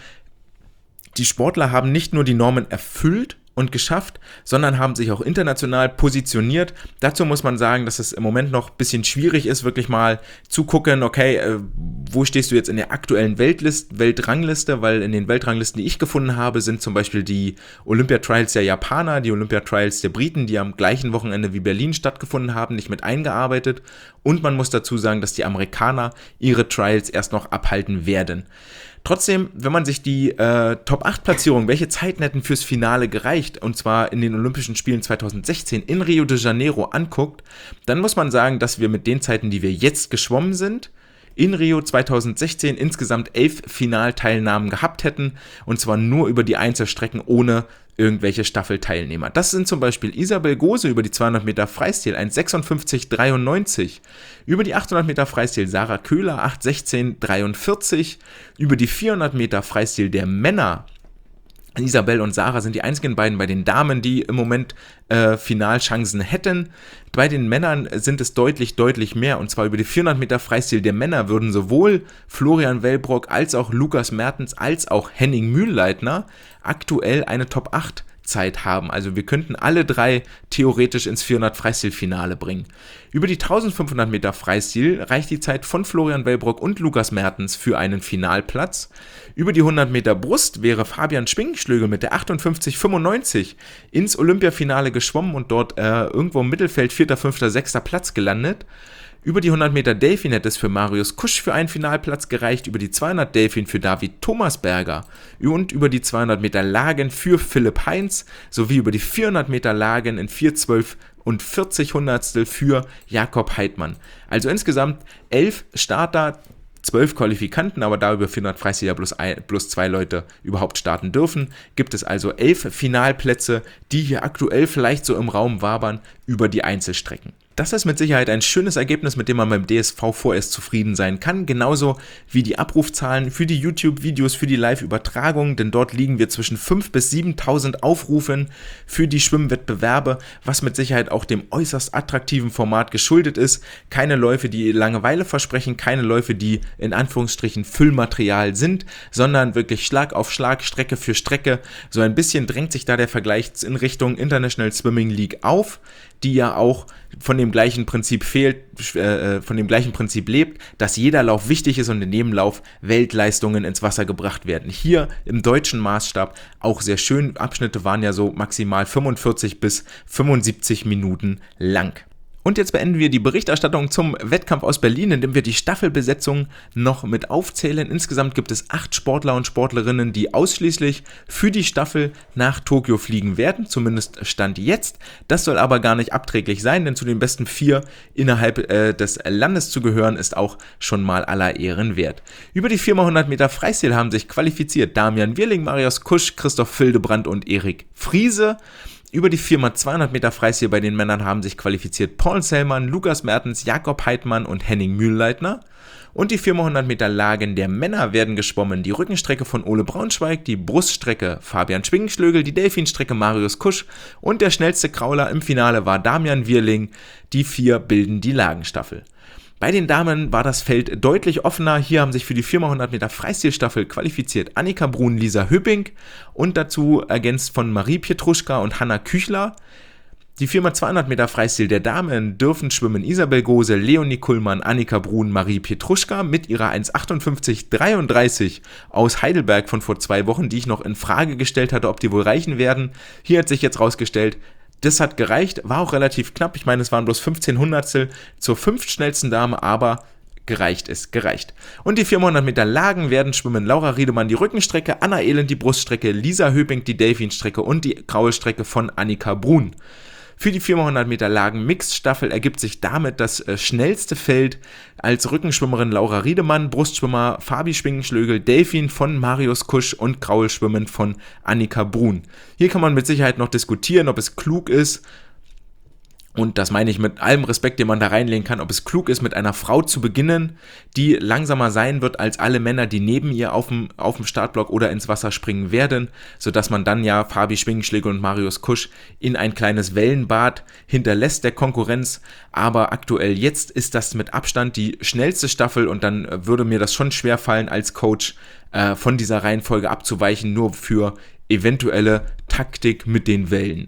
die Sportler haben nicht nur die Normen erfüllt und geschafft, sondern haben sich auch international positioniert. Dazu muss man sagen, dass es im Moment noch ein bisschen schwierig ist, wirklich mal zu gucken, okay, wo stehst du jetzt in der aktuellen Weltrangliste, weil in den Weltranglisten, die ich gefunden habe, sind zum Beispiel die Olympia-Trials der Japaner, die Olympia-Trials der Briten, die am gleichen Wochenende wie Berlin stattgefunden haben, nicht mit eingearbeitet. Und man muss dazu sagen, dass die Amerikaner ihre Trials erst noch abhalten werden. Trotzdem, wenn man sich die Top-8-Platzierung, welche Zeiten hätten fürs Finale gereicht, und zwar in den Olympischen Spielen 2016 in Rio de Janeiro anguckt, dann muss man sagen, dass wir mit den Zeiten, die wir jetzt geschwommen sind, in Rio 2016 insgesamt 11 Finalteilnahmen gehabt hätten, und zwar nur über die Einzelstrecken ohne irgendwelche Staffelteilnehmer. Das sind zum Beispiel Isabel Gose über die 200 Meter Freistil 1,56,93, über die 800 Meter Freistil Sarah Köhler 8,16,43, über die 400 Meter Freistil der Männer. Isabel und Sarah sind die einzigen beiden bei den Damen, die im Moment Finalchancen hätten. Bei den Männern sind es deutlich mehr, und zwar über die 400 Meter Freistil der Männer würden sowohl Florian Wellbrock als auch Lukas Mertens als auch Henning Mühlleitner aktuell eine Top-8 Zeit haben. Also wir könnten alle 3 theoretisch ins 400 Freistil-Finale bringen. Über die 1500 Meter Freistil reicht die Zeit von Florian Wellbrock und Lukas Mertens für einen Finalplatz. Über die 100 Meter Brust wäre Fabian Schwingschlögel mit der 58,95 ins Olympiafinale geschwommen und dort irgendwo im Mittelfeld 4., 5., 6. Platz gelandet. Über die 100 Meter Delfin hätte es für Marius Kusch für einen Finalplatz gereicht, über die 200 Delfin für David Thomasberger und über die 200 Meter Lagen für Philipp Heinz sowie über die 400 Meter Lagen in 4,12 und 40 Hundertstel für Jakob Heidmann. Also insgesamt 11 Starter, 12 Qualifikanten, aber da über 400 Freistil ja plus 2 Leute überhaupt starten dürfen, gibt es also 11 Finalplätze, die hier aktuell vielleicht so im Raum wabern über die Einzelstrecken. Das ist mit Sicherheit ein schönes Ergebnis, mit dem man beim DSV vorerst zufrieden sein kann, genauso wie die Abrufzahlen für die YouTube-Videos, für die Live-Übertragungen, denn dort liegen wir zwischen 5.000 bis 7.000 Aufrufen für die Schwimmwettbewerbe, was mit Sicherheit auch dem äußerst attraktiven Format geschuldet ist. Keine Läufe, die Langeweile versprechen, keine Läufe, die in Anführungsstrichen Füllmaterial sind, sondern wirklich Schlag auf Schlag, Strecke für Strecke. So ein bisschen drängt sich da der Vergleich in Richtung International Swimming League auf, die ja auch von dem gleichen Prinzip lebt, dass jeder Lauf wichtig ist und in jedem Lauf Weltleistungen ins Wasser gebracht werden. Hier im deutschen Maßstab auch sehr schön. Abschnitte waren ja so maximal 45 bis 75 Minuten lang. Und jetzt beenden wir die Berichterstattung zum Wettkampf aus Berlin, indem wir die Staffelbesetzung noch mit aufzählen. Insgesamt gibt es 8 Sportler und Sportlerinnen, die ausschließlich für die Staffel nach Tokio fliegen werden, zumindest Stand jetzt. Das soll aber gar nicht abträglich sein, denn zu den besten 4 innerhalb des Landes zu gehören, ist auch schon mal aller Ehren wert. Über die 4x100 Meter Freistil haben sich qualifiziert Damian Wirling, Marius Kusch, Christoph Fildebrand und Erik Friese. Über die 4x200 Meter Freistil bei den Männern haben sich qualifiziert Paul Sellmann, Lukas Mertens, Jakob Heidmann und Henning Mühlleitner. Und die 4x100 Meter Lagen der Männer werden geschwommen. Die Rückenstrecke von Ole Braunschweig, die Bruststrecke Fabian Schwingenschlögel, die Delfinstrecke Marius Kusch und der schnellste Krauler im Finale war Damian Wierling. Die 4 bilden die Lagenstaffel. Bei den Damen war das Feld deutlich offener. Hier haben sich für die 4x100 Meter Freistilstaffel qualifiziert Annika Brun, Lisa Hüpping und dazu ergänzt von Marie Pietruschka und Hanna Küchler. Die 4x200 Meter Freistil der Damen dürfen schwimmen Isabel Gose, Leonie Kullmann, Annika Brun, Marie Pietruschka mit ihrer 1,58,33 aus Heidelberg von vor 2 Wochen, die ich noch in Frage gestellt hatte, ob die wohl reichen werden. Hier hat sich jetzt rausgestellt, das hat gereicht, war auch relativ knapp. Ich meine, es waren bloß 15 Hundertstel zur 5. schnellsten Dame, aber gereicht. Und die 4x100 Meter Lagen werden schwimmen Laura Riedemann die Rückenstrecke, Anna Elend die Bruststrecke, Lisa Höping die Delfinstrecke und die Kraulstrecke von Annika Brun. Für die 4x100 Meter Lagen Mixed-Staffel ergibt sich damit das schnellste Feld als Rückenschwimmerin Laura Riedemann, Brustschwimmer Fabi Schwingenschlögel, Delfin von Marius Kusch und Kraulschwimmen von Annika Brun. Hier kann man mit Sicherheit noch diskutieren, ob es klug ist, und das meine ich mit allem Respekt, den man da reinlegen kann, ob es klug ist, mit einer Frau zu beginnen, die langsamer sein wird als alle Männer, die neben ihr auf dem Startblock oder ins Wasser springen werden, sodass man dann ja Fabi Schwingenschläger und Marius Kusch in ein kleines Wellenbad hinterlässt der Konkurrenz. Aber aktuell jetzt ist das mit Abstand die schnellste Staffel und dann würde mir das schon schwer fallen, als Coach von dieser Reihenfolge abzuweichen, nur für eventuelle Taktik mit den Wellen.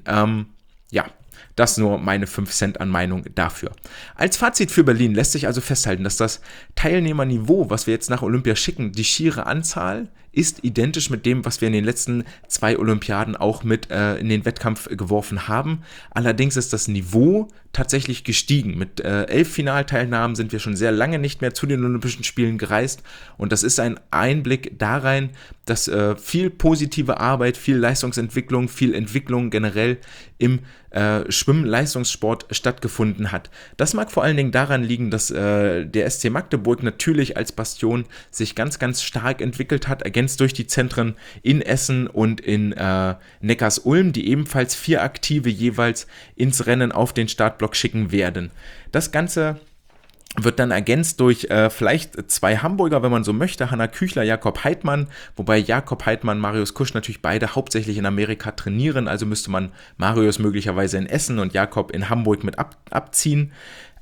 Das nur meine 5 Cent an Meinung dafür. Als Fazit für Berlin lässt sich also festhalten, dass das Teilnehmerniveau, was wir jetzt nach Olympia schicken, die schiere Anzahl, ist identisch mit dem, was wir in den letzten 2 Olympiaden auch mit in den Wettkampf geworfen haben. Allerdings ist das Niveau tatsächlich gestiegen. Mit 11 Finalteilnahmen sind wir schon sehr lange nicht mehr zu den Olympischen Spielen gereist. Und das ist ein Einblick darein, dass viel positive Arbeit, viel Leistungsentwicklung, viel Entwicklung generell im Schwimmleistungssport stattgefunden hat. Das mag vor allen Dingen daran liegen, dass der SC Magdeburg natürlich als Bastion sich ganz, ganz stark entwickelt hat, ergänzt durch die Zentren in Essen und in Neckarsulm, die ebenfalls 4 Aktive jeweils ins Rennen auf den Startblock schicken werden. Das Ganze wird dann ergänzt durch vielleicht 2 Hamburger, wenn man so möchte, Hanna Küchler, Jakob Heidmann, wobei Jakob Heidmann, Marius Kusch natürlich beide hauptsächlich in Amerika trainieren, also müsste man Marius möglicherweise in Essen und Jakob in Hamburg mit abziehen.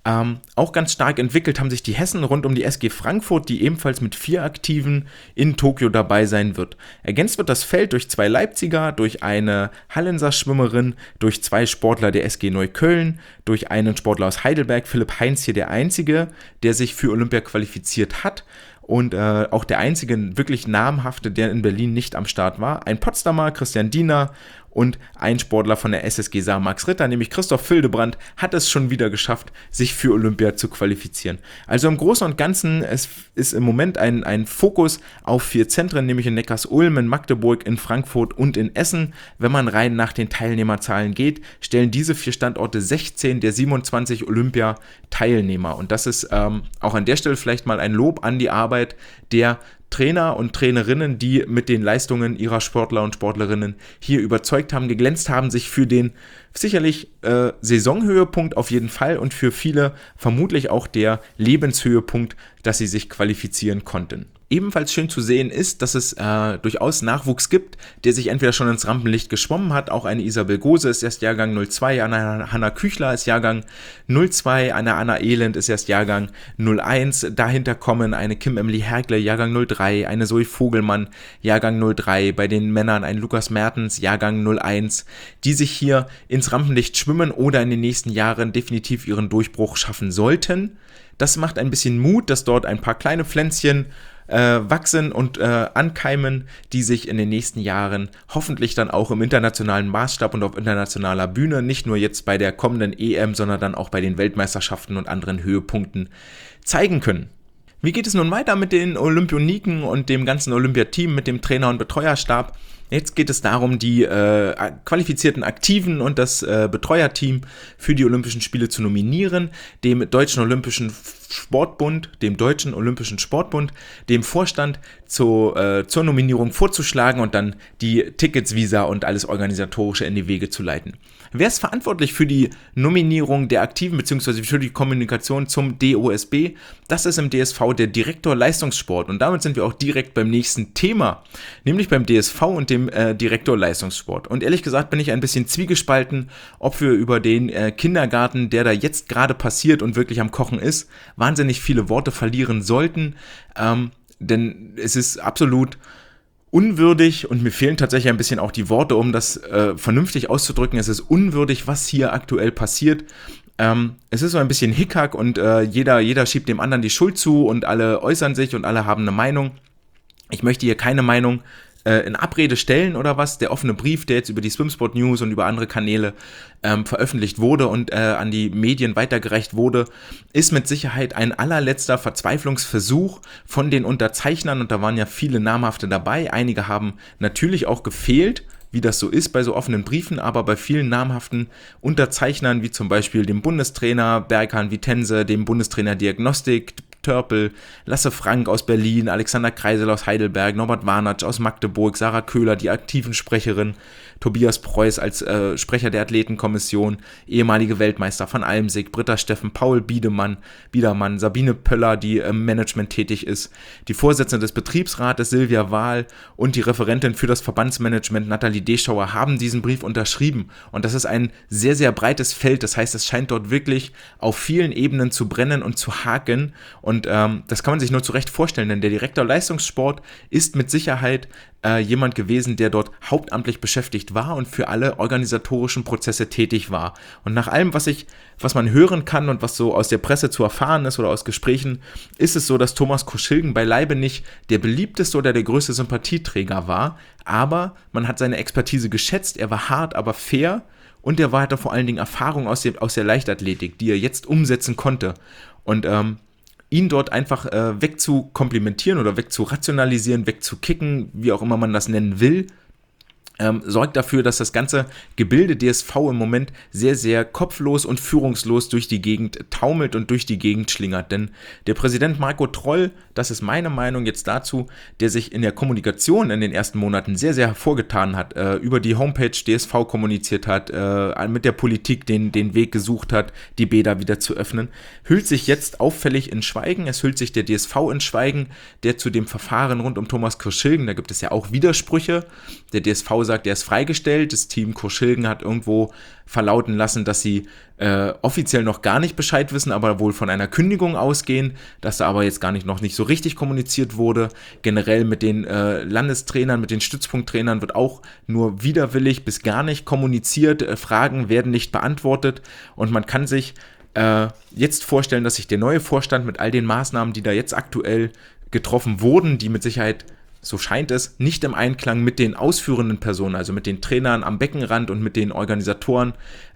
Auch ganz stark entwickelt haben sich die Hessen rund um die SG Frankfurt, die ebenfalls mit 4 Aktiven in Tokio dabei sein wird. Ergänzt wird das Feld durch 2 Leipziger, durch eine Hallenser Schwimmerin, durch 2 Sportler der SG Neukölln, durch einen Sportler aus Heidelberg, Philipp Heinz hier der Einzige, der sich für Olympia qualifiziert hat. Und auch der einzige wirklich namhafte, der in Berlin nicht am Start war. Ein Potsdamer, Christian Diener, und ein Sportler von der SSG Saar Max Ritter, nämlich Christoph Fildebrand, hat es schon wieder geschafft, sich für Olympia zu qualifizieren. Also im Großen und Ganzen, es ist im Moment ein Fokus auf 4 Zentren, nämlich in Neckarsulm, in Magdeburg, in Frankfurt und in Essen. Wenn man rein nach den Teilnehmerzahlen geht, stellen diese 4 Standorte 16 der 27 Olympia-Teilnehmer. Und das ist auch an der Stelle vielleicht mal ein Lob an die Arbeit der Trainer und Trainerinnen, die mit den Leistungen ihrer Sportler und Sportlerinnen hier überzeugt haben, geglänzt haben, sich für den sicherlich Saisonhöhepunkt auf jeden Fall und für viele vermutlich auch der Lebenshöhepunkt, dass sie sich qualifizieren konnten. Ebenfalls schön zu sehen ist, dass es durchaus Nachwuchs gibt, der sich entweder schon ins Rampenlicht geschwommen hat. Auch eine Isabel Gose ist erst Jahrgang 02, eine Hanna Küchler ist Jahrgang 02, eine Anna Elend ist erst Jahrgang 01. Dahinter kommen eine Kim Emily Hergle, Jahrgang 03, eine Zoe Vogelmann, Jahrgang 03. Bei den Männern ein Lukas Mertens, Jahrgang 01, die sich hier ins Rampenlicht schwimmen oder in den nächsten Jahren definitiv ihren Durchbruch schaffen sollten. Das macht ein bisschen Mut, dass dort ein paar kleine Pflänzchen wachsen und ankeimen, die sich in den nächsten Jahren hoffentlich dann auch im internationalen Maßstab und auf internationaler Bühne, nicht nur jetzt bei der kommenden EM, sondern dann auch bei den Weltmeisterschaften und anderen Höhepunkten zeigen können. Wie geht es nun weiter mit den Olympioniken und dem ganzen Olympiateam, mit dem Trainer- und Betreuerstab? Jetzt geht es darum, die qualifizierten Aktiven und das Betreuerteam für die Olympischen Spiele zu nominieren, dem Deutschen Olympischen Sportbund, dem Vorstand zur Nominierung vorzuschlagen und dann die Tickets, Visa und alles Organisatorische in die Wege zu leiten. Wer ist verantwortlich für die Nominierung der Aktiven bzw. für die Kommunikation zum DOSB? Das ist im DSV der Direktor Leistungssport und damit sind wir auch direkt beim nächsten Thema, nämlich beim DSV und dem Direktor Leistungssport. Und ehrlich gesagt bin ich ein bisschen zwiegespalten, ob wir über den Kindergarten, der da jetzt gerade passiert und wirklich am Kochen ist, wahnsinnig viele Worte verlieren sollten, denn es ist absolut unwürdig und mir fehlen tatsächlich ein bisschen auch die Worte, um das vernünftig auszudrücken. Es ist unwürdig, was hier aktuell passiert. Es ist so ein bisschen Hickhack und jeder schiebt dem anderen die Schuld zu und alle äußern sich und alle haben eine Meinung. Ich möchte hier keine Meinung in Abrede stellen oder was. Der offene Brief, der jetzt über die Swimsport News und über andere Kanäle veröffentlicht wurde und an die Medien weitergereicht wurde, ist mit Sicherheit ein allerletzter Verzweiflungsversuch von den Unterzeichnern und da waren ja viele namhafte dabei. Einige haben natürlich auch gefehlt, wie das so ist bei so offenen Briefen, aber bei vielen namhaften Unterzeichnern, wie zum Beispiel dem Bundestrainer Berghahn Vitense, dem Bundestrainer Diagnostik, Törpel, Lasse Frank aus Berlin, Alexander Kreisel aus Heidelberg, Norbert Warnatsch aus Magdeburg, Sarah Köhler, die aktiven Sprecherin, Tobias Preuß als Sprecher der Athletenkommission, ehemalige Weltmeister van Almsick, Britta Steffen, Paul Biedermann, Sabine Pöller, die im Management tätig ist, die Vorsitzende des Betriebsrates Silvia Wahl und die Referentin für das Verbandsmanagement Nathalie Deschauer haben diesen Brief unterschrieben und das ist ein sehr, sehr breites Feld, das heißt, es scheint dort wirklich auf vielen Ebenen zu brennen und zu haken und das kann man sich nur zu Recht vorstellen, denn der Direktor Leistungssport ist mit Sicherheit jemand gewesen, der dort hauptamtlich beschäftigt war und für alle organisatorischen Prozesse tätig war. Und nach allem, was man hören kann und was so aus der Presse zu erfahren ist oder aus Gesprächen, ist es so, dass Thomas Koschilgen beileibe nicht der beliebteste oder der größte Sympathieträger war, aber man hat seine Expertise geschätzt, er war hart, aber fair und er hatte vor allen Dingen Erfahrung aus der Leichtathletik, die er jetzt umsetzen konnte. Und ihn dort einfach wegzukomplimentieren oder wegzurationalisieren, wegzukicken, wie auch immer man das nennen will, sorgt dafür, dass das ganze Gebilde DSV im Moment sehr, sehr kopflos und führungslos durch die Gegend taumelt und durch die Gegend schlingert. Denn der Präsident Marco Troll, das ist meine Meinung jetzt dazu, der sich in der Kommunikation in den ersten Monaten sehr, sehr hervorgetan hat, über die Homepage DSV kommuniziert hat, mit der Politik den Weg gesucht hat, die Bäder wieder zu öffnen, hüllt sich jetzt auffällig in Schweigen. Es hüllt sich der DSV in Schweigen, der zu dem Verfahren rund um Thomas Koschilgen, da gibt es ja auch Widersprüche. Der DSV sagt, er ist freigestellt. Das Team Koschilgen hat irgendwo verlauten lassen, dass sie offiziell noch gar nicht Bescheid wissen, aber wohl von einer Kündigung ausgehen, dass da aber jetzt noch nicht so richtig kommuniziert wurde. Generell mit den Landestrainern, mit den Stützpunkttrainern wird auch nur widerwillig bis gar nicht kommuniziert. Fragen werden nicht beantwortet und man kann sich jetzt vorstellen, dass sich der neue Vorstand mit all den Maßnahmen, die da jetzt aktuell getroffen wurden, die mit Sicherheit, so scheint es, nicht im Einklang mit den ausführenden Personen, also mit den Trainern am Beckenrand und mit den Organisatoren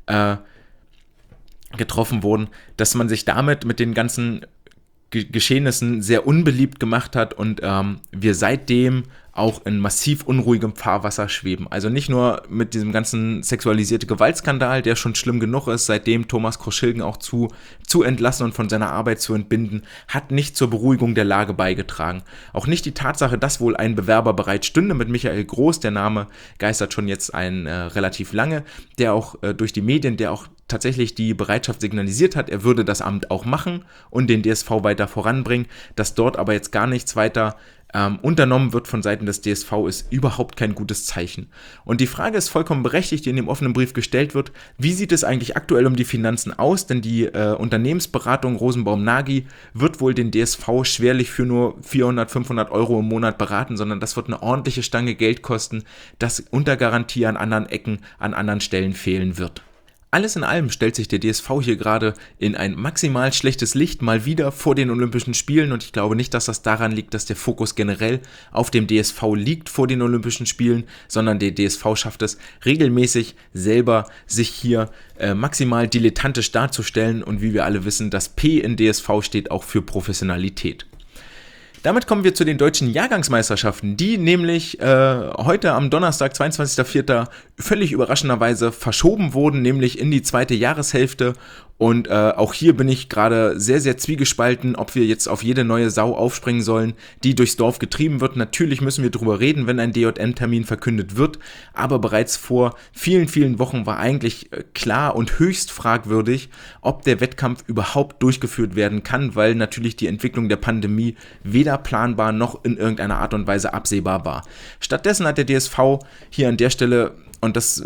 getroffen wurden, dass man sich damit mit den ganzen Geschehnissen sehr unbeliebt gemacht hat und wir seitdem auch in massiv unruhigem Fahrwasser schweben. Also nicht nur mit diesem ganzen sexualisierte Gewaltskandal, der schon schlimm genug ist, seitdem Thomas Koschilgen auch zu entlassen und von seiner Arbeit zu entbinden, hat nicht zur Beruhigung der Lage beigetragen. Auch nicht die Tatsache, dass wohl ein Bewerber bereit stünde mit Michael Groß, der Name geistert schon jetzt relativ lange, der auch durch die Medien, der auch tatsächlich die Bereitschaft signalisiert hat, er würde das Amt auch machen und den DSV weiter voranbringen, dass dort aber jetzt gar nichts weiter unternommen wird von Seiten des DSV, ist überhaupt kein gutes Zeichen. Und die Frage ist vollkommen berechtigt, die in dem offenen Brief gestellt wird, wie sieht es eigentlich aktuell um die Finanzen aus? Denn die Unternehmensberatung Rosenbaum-Nagy wird wohl den DSV schwerlich für nur 400, 500 Euro im Monat beraten, sondern das wird eine ordentliche Stange Geld kosten, das unter Garantie an anderen Ecken, an anderen Stellen fehlen wird. Alles in allem stellt sich der DSV hier gerade in ein maximal schlechtes Licht mal wieder vor den Olympischen Spielen und ich glaube nicht, dass das daran liegt, dass der Fokus generell auf dem DSV liegt vor den Olympischen Spielen, sondern der DSV schafft es regelmäßig selber, sich hier maximal dilettantisch darzustellen und wie wir alle wissen, das P in DSV steht auch für Professionalität. Damit kommen wir zu den deutschen Jahrgangsmeisterschaften, die nämlich heute am Donnerstag, 22.04. völlig überraschenderweise verschoben wurden, nämlich in die zweite Jahreshälfte. Und auch hier bin ich gerade sehr, sehr zwiegespalten, ob wir jetzt auf jede neue Sau aufspringen sollen, die durchs Dorf getrieben wird. Natürlich müssen wir drüber reden, wenn ein DJM-Termin verkündet wird, aber bereits vor vielen, vielen Wochen war eigentlich klar und höchst fragwürdig, ob der Wettkampf überhaupt durchgeführt werden kann, weil natürlich die Entwicklung der Pandemie weder planbar noch in irgendeiner Art und Weise absehbar war. Stattdessen hat der DSV hier an der Stelle, und das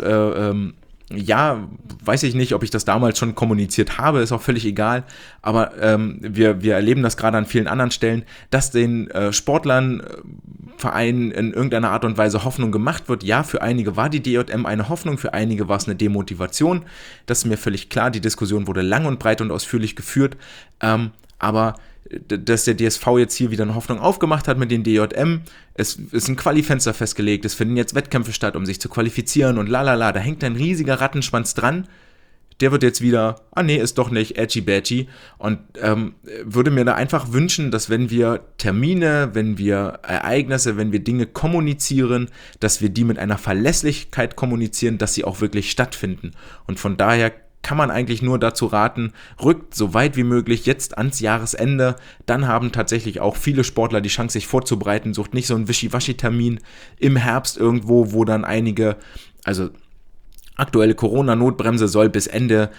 weiß ich nicht, ob ich das damals schon kommuniziert habe, ist auch völlig egal, aber wir erleben das gerade an vielen anderen Stellen, dass den Sportlern, Vereinen in irgendeiner Art und Weise Hoffnung gemacht wird. Ja, für einige war die DJM eine Hoffnung, für einige war es eine Demotivation, das ist mir völlig klar, die Diskussion wurde lang und breit und ausführlich geführt, aber dass der DSV jetzt hier wieder eine Hoffnung aufgemacht hat mit den DJM. Es ist ein Qualifenster festgelegt, es finden jetzt Wettkämpfe statt, um sich zu qualifizieren und lalala, da hängt ein riesiger Rattenschwanz dran. Der wird jetzt wieder, ist doch nicht, edgy-badgy. Und würde mir da einfach wünschen, dass wenn wir Termine, wenn wir Ereignisse, wenn wir Dinge kommunizieren, dass wir die mit einer Verlässlichkeit kommunizieren, dass sie auch wirklich stattfinden. Und von daher kann man eigentlich nur dazu raten, rückt so weit wie möglich jetzt ans Jahresende, dann haben tatsächlich auch viele Sportler die Chance, sich vorzubereiten, sucht nicht so einen Wischiwaschi-Termin im Herbst irgendwo, wo dann einige, also aktuelle Corona-Notbremse soll bis Ende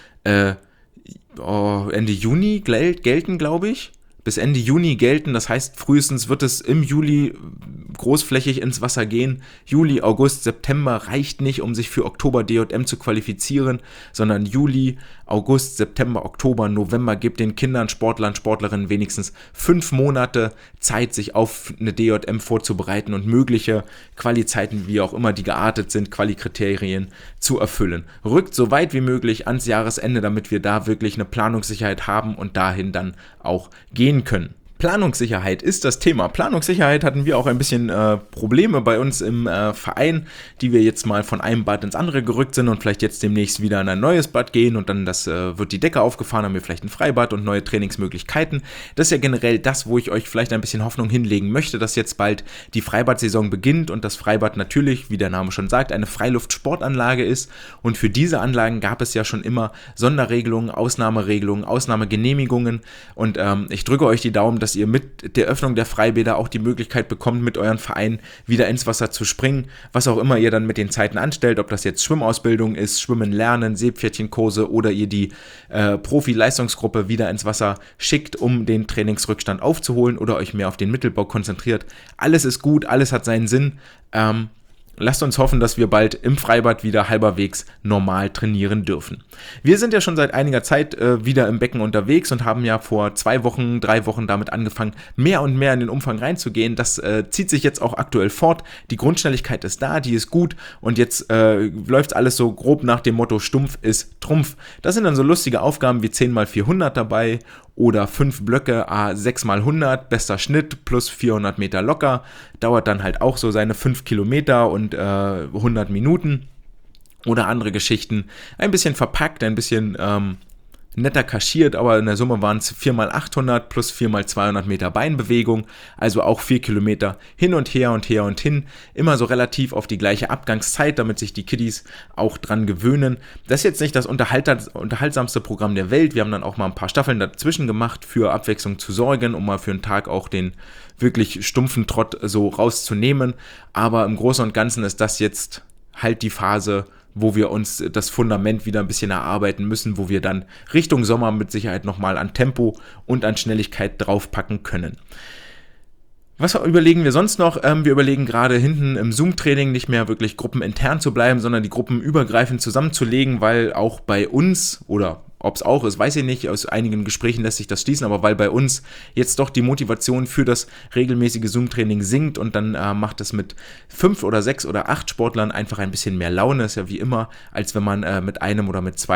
Juni gelten, glaube ich. Bis Ende Juni gelten, das heißt, frühestens wird es im Juli großflächig ins Wasser gehen. Juli, August, September reicht nicht, um sich für Oktober DJM zu qualifizieren, sondern Juli, August, September, Oktober, November gibt den Kindern, Sportlern, Sportlerinnen wenigstens 5 Monate Zeit, sich auf eine DJM vorzubereiten und mögliche Quali-Zeiten, wie auch immer die geartet sind, Quali-Kriterien zu erfüllen. Rückt so weit wie möglich ans Jahresende, damit wir da wirklich eine Planungssicherheit haben und dahin dann auch gehen können. Planungssicherheit ist das Thema. Planungssicherheit hatten wir auch ein bisschen Probleme bei uns im Verein, die wir jetzt mal von einem Bad ins andere gerückt sind und vielleicht jetzt demnächst wieder in ein neues Bad gehen und dann wird die Decke aufgefahren, haben wir vielleicht ein Freibad und neue Trainingsmöglichkeiten. Das ist ja generell das, wo ich euch vielleicht ein bisschen Hoffnung hinlegen möchte, dass jetzt bald die Freibad-Saison beginnt und das Freibad natürlich, wie der Name schon sagt, eine Freiluftsportanlage ist und für diese Anlagen gab es ja schon immer Sonderregelungen, Ausnahmegenehmigungen und ich drücke euch die Daumen, dass ihr mit der Öffnung der Freibäder auch die Möglichkeit bekommt, mit euren Vereinen wieder ins Wasser zu springen, was auch immer ihr dann mit den Zeiten anstellt, ob das jetzt Schwimmausbildung ist, Schwimmen lernen, Seepferdchenkurse oder ihr die Profi-Leistungsgruppe wieder ins Wasser schickt, um den Trainingsrückstand aufzuholen oder euch mehr auf den Mittelbau konzentriert. Alles ist gut, alles hat seinen Sinn. Lasst uns hoffen, dass wir bald im Freibad wieder halberwegs normal trainieren dürfen. Wir sind ja schon seit einiger Zeit wieder im Becken unterwegs und haben ja vor 2 Wochen, 3 Wochen damit angefangen, mehr und mehr in den Umfang reinzugehen. Das zieht sich jetzt auch aktuell fort. Die Grundschnelligkeit ist da, die ist gut und jetzt läuft alles so grob nach dem Motto Stumpf ist Trumpf. Das sind dann so lustige Aufgaben wie 10x400 dabei oder 5 Blöcke, 6x100, bester Schnitt plus 400 Meter locker, dauert dann halt auch so seine 5 Kilometer und 100 Minuten oder andere Geschichten, ein bisschen verpackt, ein bisschen netter kaschiert, aber in der Summe waren es 4x800 plus 4x200 Meter Beinbewegung, also auch 4 Kilometer hin und her und her und hin, immer so relativ auf die gleiche Abgangszeit, damit sich die Kiddies auch dran gewöhnen. Das ist jetzt nicht das unterhaltsamste Programm der Welt, wir haben dann auch mal ein paar Staffeln dazwischen gemacht, für Abwechslung zu sorgen, um mal für einen Tag auch den wirklich stumpfen Trott so rauszunehmen, aber im Großen und Ganzen ist das jetzt halt die Phase, wo wir uns das Fundament wieder ein bisschen erarbeiten müssen, wo wir dann Richtung Sommer mit Sicherheit nochmal an Tempo und an Schnelligkeit draufpacken können. Was überlegen wir sonst noch? Wir überlegen gerade hinten im Zoom-Training nicht mehr wirklich gruppenintern zu bleiben, sondern die Gruppen übergreifend zusammenzulegen, weil auch bei uns oder ob es auch ist, weiß ich nicht, aus einigen Gesprächen lässt sich das schließen, aber weil bei uns jetzt doch die Motivation für das regelmäßige Zoom-Training sinkt und dann macht es mit 5 oder 6 oder 8 Sportlern einfach ein bisschen mehr Laune, ist ja wie immer, als wenn man mit einem oder mit 2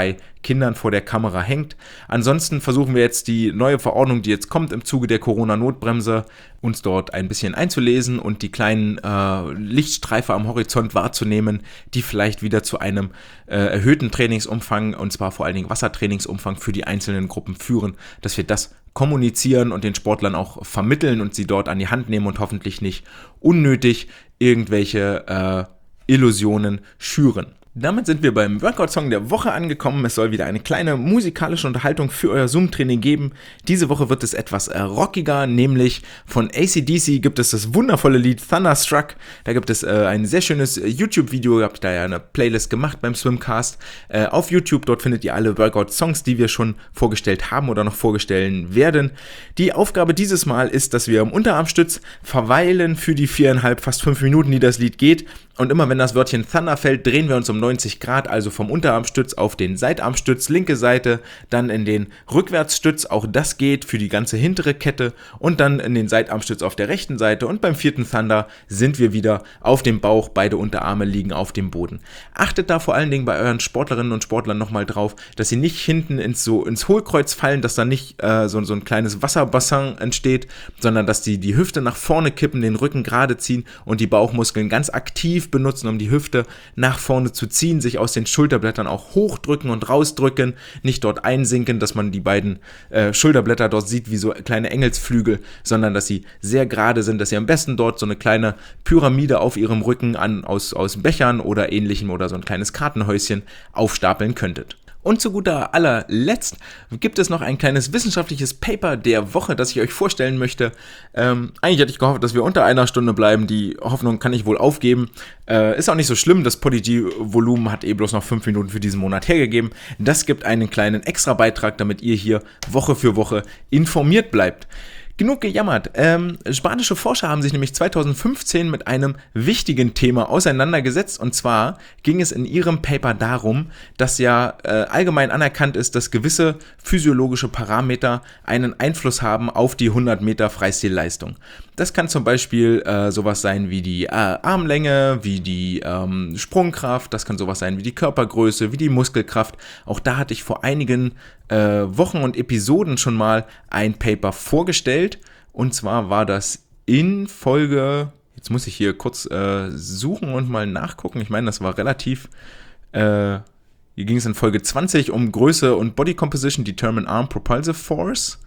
Kindern vor der Kamera hängt. Ansonsten versuchen wir jetzt die neue Verordnung, die jetzt kommt im Zuge der Corona-Notbremse, uns dort ein bisschen einzulesen und die kleinen Lichtstreife am Horizont wahrzunehmen, die vielleicht wieder zu einem erhöhten Trainingsumfang, und zwar vor allen Dingen Wassertrainingsumfang für die einzelnen Gruppen führen, dass wir das kommunizieren und den Sportlern auch vermitteln und sie dort an die Hand nehmen und hoffentlich nicht unnötig irgendwelche Illusionen schüren. Damit sind wir beim Workout-Song der Woche angekommen. Es soll wieder eine kleine musikalische Unterhaltung für euer Zoom-Training geben. Diese Woche wird es etwas rockiger, nämlich von AC/DC gibt es das wundervolle Lied Thunderstruck. Da gibt es ein sehr schönes YouTube-Video, ihr habt da ja eine Playlist gemacht beim Swimcast auf YouTube. Dort findet ihr alle Workout-Songs, die wir schon vorgestellt haben oder noch vorstellen werden. Die Aufgabe dieses Mal ist, dass wir im Unterarmstütz verweilen für die 4,5, fast 5 Minuten, die das Lied geht. Und immer wenn das Wörtchen Thunder fällt, drehen wir uns um 90 Grad, also vom Unterarmstütz auf den Seitarmstütz, linke Seite, dann in den Rückwärtsstütz, auch das geht für die ganze hintere Kette, und dann in den Seitarmstütz auf der rechten Seite, und beim 4. Thunder sind wir wieder auf dem Bauch, beide Unterarme liegen auf dem Boden. Achtet da vor allen Dingen bei euren Sportlerinnen und Sportlern nochmal drauf, dass sie nicht hinten ins Hohlkreuz fallen, dass da nicht so ein kleines Wasserbassin entsteht, sondern dass die Hüfte nach vorne kippen, den Rücken gerade ziehen und die Bauchmuskeln ganz aktiv benutzen, um die Hüfte nach vorne zu ziehen, sich aus den Schulterblättern auch hochdrücken und rausdrücken, nicht dort einsinken, dass man die beiden Schulterblätter dort sieht wie so kleine Engelsflügel, sondern dass sie sehr gerade sind, dass ihr am besten dort so eine kleine Pyramide auf ihrem Rücken aus Bechern oder ähnlichem oder so ein kleines Kartenhäuschen aufstapeln könntet. Und zu guter allerletzt gibt es noch ein kleines wissenschaftliches Paper der Woche, das ich euch vorstellen möchte. Eigentlich hatte ich gehofft, dass wir unter einer Stunde bleiben. Die Hoffnung kann ich wohl aufgeben. Ist auch nicht so schlimm. Das Podigy-Volumen hat bloß noch 5 Minuten für diesen Monat hergegeben. Das gibt einen kleinen Extra-Beitrag, damit ihr hier Woche für Woche informiert bleibt. Genug gejammert. Spanische Forscher haben sich nämlich 2015 mit einem wichtigen Thema auseinandergesetzt, und zwar ging es in ihrem Paper darum, dass ja allgemein anerkannt ist, dass gewisse physiologische Parameter einen Einfluss haben auf die 100 Meter Freistilleistung. Das kann zum Beispiel sowas sein wie die Armlänge, wie die Sprungkraft, das kann sowas sein wie die Körpergröße, wie die Muskelkraft. Auch da hatte ich vor einigen Wochen und Episoden schon mal ein Paper vorgestellt, und zwar war das in Folge, jetzt muss ich hier kurz suchen und mal nachgucken, ich meine, das war relativ, hier ging es in Folge 20 um Größe und Body Composition Determine Arm Propulsive Force,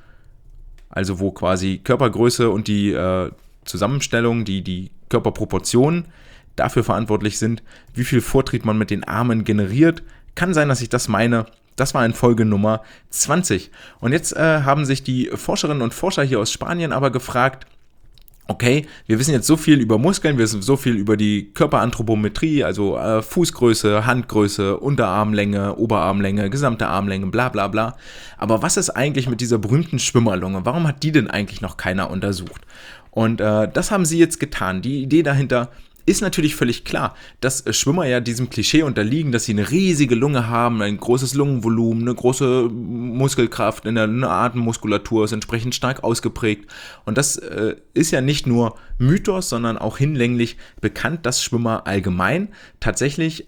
also wo quasi Körpergröße und die Zusammenstellung, die Körperproportionen dafür verantwortlich sind, wie viel Vortrieb man mit den Armen generiert. Kann sein, dass ich das meine. Das war in Folge Nummer 20. Und jetzt haben sich die Forscherinnen und Forscher hier aus Spanien aber gefragt, okay, wir wissen jetzt so viel über Muskeln, wir wissen so viel über die Körperanthropometrie, also Fußgröße, Handgröße, Unterarmlänge, Oberarmlänge, gesamte Armlänge, bla bla bla. Aber was ist eigentlich mit dieser berühmten Schwimmerlunge? Warum hat die denn eigentlich noch keiner untersucht? Und das haben sie jetzt getan. Die Idee dahinter ist natürlich völlig klar, dass Schwimmer ja diesem Klischee unterliegen, dass sie eine riesige Lunge haben, ein großes Lungenvolumen, eine große Muskelkraft, eine Atemmuskulatur ist entsprechend stark ausgeprägt. Und das ist ja nicht nur Mythos, sondern auch hinlänglich bekannt, dass Schwimmer allgemein tatsächlich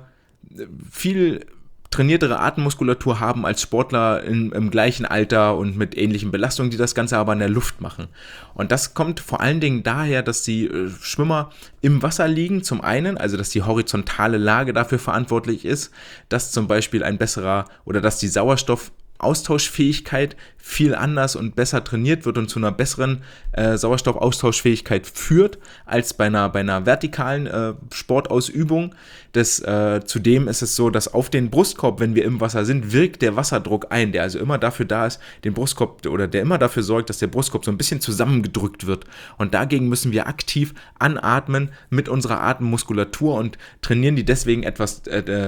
viel trainiertere Atemmuskulatur haben als Sportler im gleichen Alter und mit ähnlichen Belastungen, die das Ganze aber in der Luft machen. Und das kommt vor allen Dingen daher, dass die Schwimmer im Wasser liegen, zum einen, also dass die horizontale Lage dafür verantwortlich ist, dass zum Beispiel dass die Sauerstoffaustauschfähigkeit viel anders und besser trainiert wird und zu einer besseren Sauerstoffaustauschfähigkeit führt als bei einer vertikalen Sportausübung. Zudem ist es so, dass auf den Brustkorb, wenn wir im Wasser sind, wirkt der Wasserdruck ein, der also immer dafür da ist, der immer dafür sorgt, dass der Brustkorb so ein bisschen zusammengedrückt wird. Und dagegen müssen wir aktiv anatmen mit unserer Atemmuskulatur und trainieren die deswegen etwas